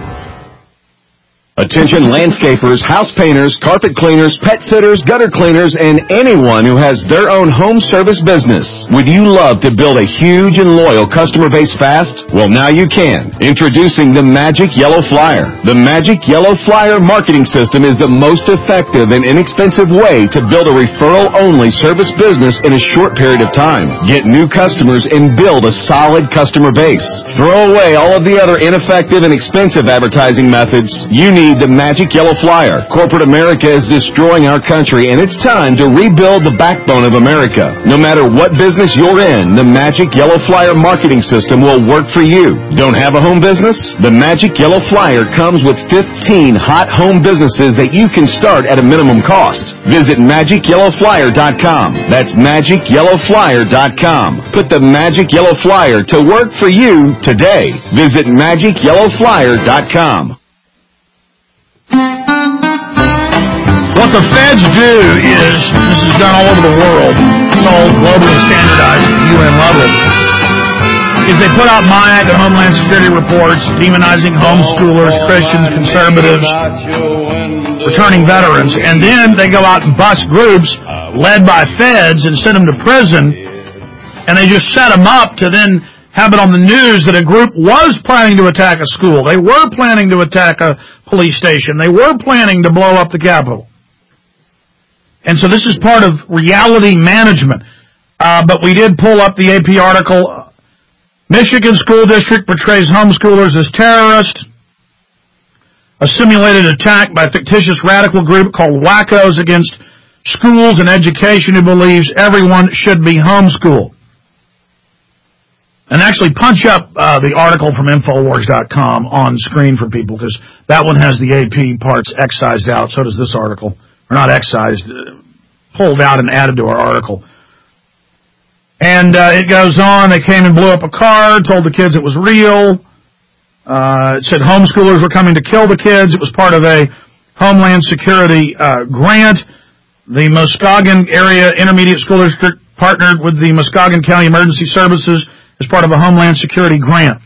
Attention landscapers, house painters, carpet cleaners, pet sitters, gutter cleaners, and anyone who has their own home service business. Would you love to build a huge and loyal customer base fast? Well, now you can. Introducing the Magic Yellow Flyer. The Magic Yellow Flyer marketing system is the most effective and inexpensive way to build a referral-only service business in a short period of time. Get new customers and build a solid customer base. Throw away all of the other ineffective and expensive advertising methods. You need the Magic Yellow Flyer. Corporate America is destroying our country, and it's time to rebuild the backbone of America. No matter what business you're in, the Magic Yellow Flyer marketing system will work for you. Don't have a home business? The Magic Yellow Flyer comes with fifteen hot home businesses that you can start at a minimum cost. Visit magic yellow flyer dot com. That's magic yellow flyer dot com. Put the Magic Yellow Flyer to work for you today. Visit magic yellow flyer dot com. What the feds do is, this is done all over the world, it's all globally standardized at the U N level, is they put out MIAC and Homeland Security reports demonizing homeschoolers, Christians, conservatives, returning veterans, and then they go out and bust groups led by feds and send them to prison, and they just set them up to then have it on the news that a group was planning to attack a school. They were planning to attack a police station. They were planning to blow up the Capitol. And so this is part of reality management. Uh, but we did pull up the A P article. Michigan school district portrays homeschoolers as terrorists. A simulated attack by a fictitious radical group called Wackos against schools and education who believes everyone should be homeschooled. And actually punch up uh, the article from Infowars dot com on screen for people, because that one has the A P parts excised out. So does this article. Or not excised, uh, pulled out and added to our article. And uh, it goes on. They came and blew up a car, told the kids it was real. Uh, it said homeschoolers were coming to kill the kids. It was part of a Homeland Security uh, grant. The Muskegon Area Intermediate School District partnered with the Muskegon County Emergency Services as part of a Homeland Security grant.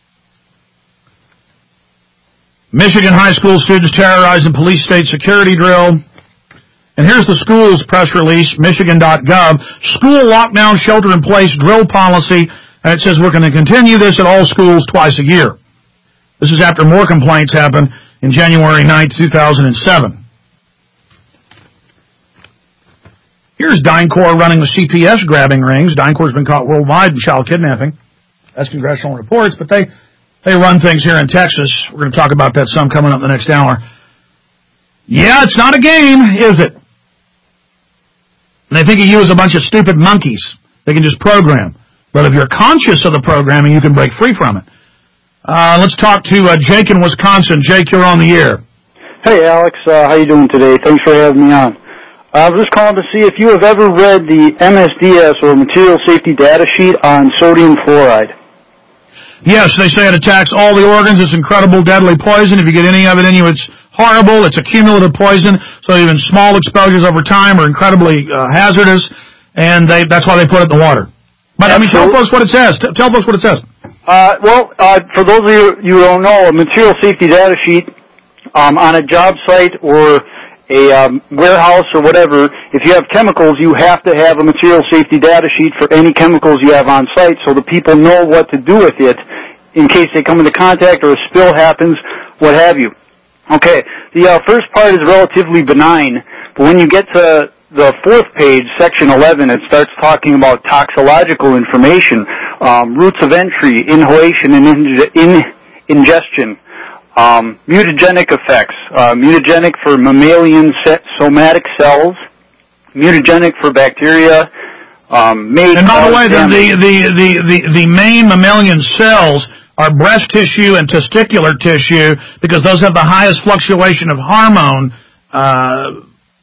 Michigan high school students terrorizing police state security drill. And here's the school's press release, Michigan dot gov. School lockdown shelter-in-place drill policy. And it says we're going to continue this at all schools twice a year. This is after more complaints happened in January ninth, two thousand seven. Here's DynCorp running the C P S grabbing rings. DynCorp's been caught worldwide in child kidnapping. That's congressional reports, but they, they run things here in Texas. We're going to talk about that some coming up the next hour. Yeah, it's not a game, is it? And they think of you as a bunch of stupid monkeys. They can just program. But if you're conscious of the programming, you can break free from it. Uh, let's talk to uh, Jake in Wisconsin. Jake, you're on the air. Hey, Alex. Uh, how you doing today? Thanks for having me on. I was just calling to see if you have ever read the M S D S, or Material Safety Data Sheet, on sodium fluoride. Yes, they say it attacks all the organs. It's incredible, deadly poison. If you get any of it in you, it's horrible. It's a cumulative poison, so even small exposures over time are incredibly uh, hazardous, and they, that's why they put it in the water. But, I mean, tell folks what it says. T- tell folks what it says. Uh, well, uh, for those of you who don't know, a Material Safety Data Sheet um, on a job site or a um, warehouse or whatever, if you have chemicals, you have to have a Material Safety Data Sheet for any chemicals you have on site so the people know what to do with it in case they come into contact or a spill happens, what have you. Okay, the uh, first part is relatively benign, but when you get to the fourth page, section eleven, it starts talking about toxicological information, um, routes of entry, inhalation, and in- in- ingestion, um, mutagenic effects, uh, mutagenic for mammalian somatic cells, mutagenic for bacteria, um, may and by the way, the, the, the, the, the, the main mammalian cells are breast tissue and testicular tissue, because those have the highest fluctuation of hormone uh,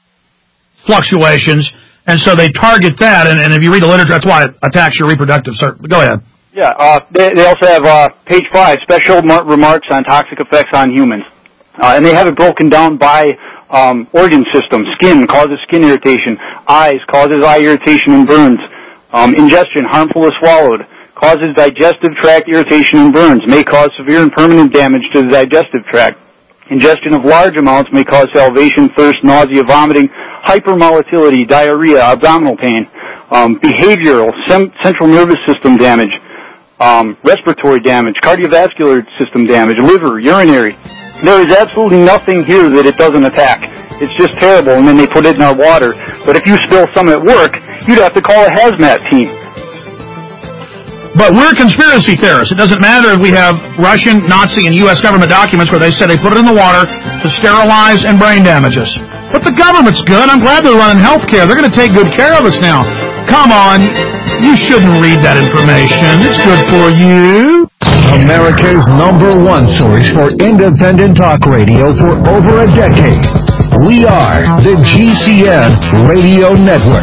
fluctuations, and so they target that, and, and if you read the literature, that's why it attacks your reproductive circuit. Go ahead. Yeah, uh, they, they also have uh, page five, special mar- remarks on toxic effects on humans, uh, and they have it broken down by um, organ system. Skin causes skin irritation, eyes causes eye irritation and burns, um, ingestion harmful if swallowed, causes digestive tract irritation and burns, may cause severe and permanent damage to the digestive tract. Ingestion of large amounts may cause salivation, thirst, nausea, vomiting, hypermotility, diarrhea, abdominal pain, um, behavioral, sem- central nervous system damage, um, respiratory damage, cardiovascular system damage, liver, urinary. There is absolutely nothing here that it doesn't attack. It's just terrible, and then they put it in our water. But if you spill some at work, you'd have to call a hazmat team. But we're conspiracy theorists. It doesn't matter if we have Russian, Nazi, and U S government documents where they said they put it in the water to sterilize and brain damage us. But the government's good. I'm glad they're running health care. They're going to take good care of us now. Come on. You shouldn't read that information. It's good for you. America's number one source for independent talk radio for over a decade. We are the G C N Radio Network.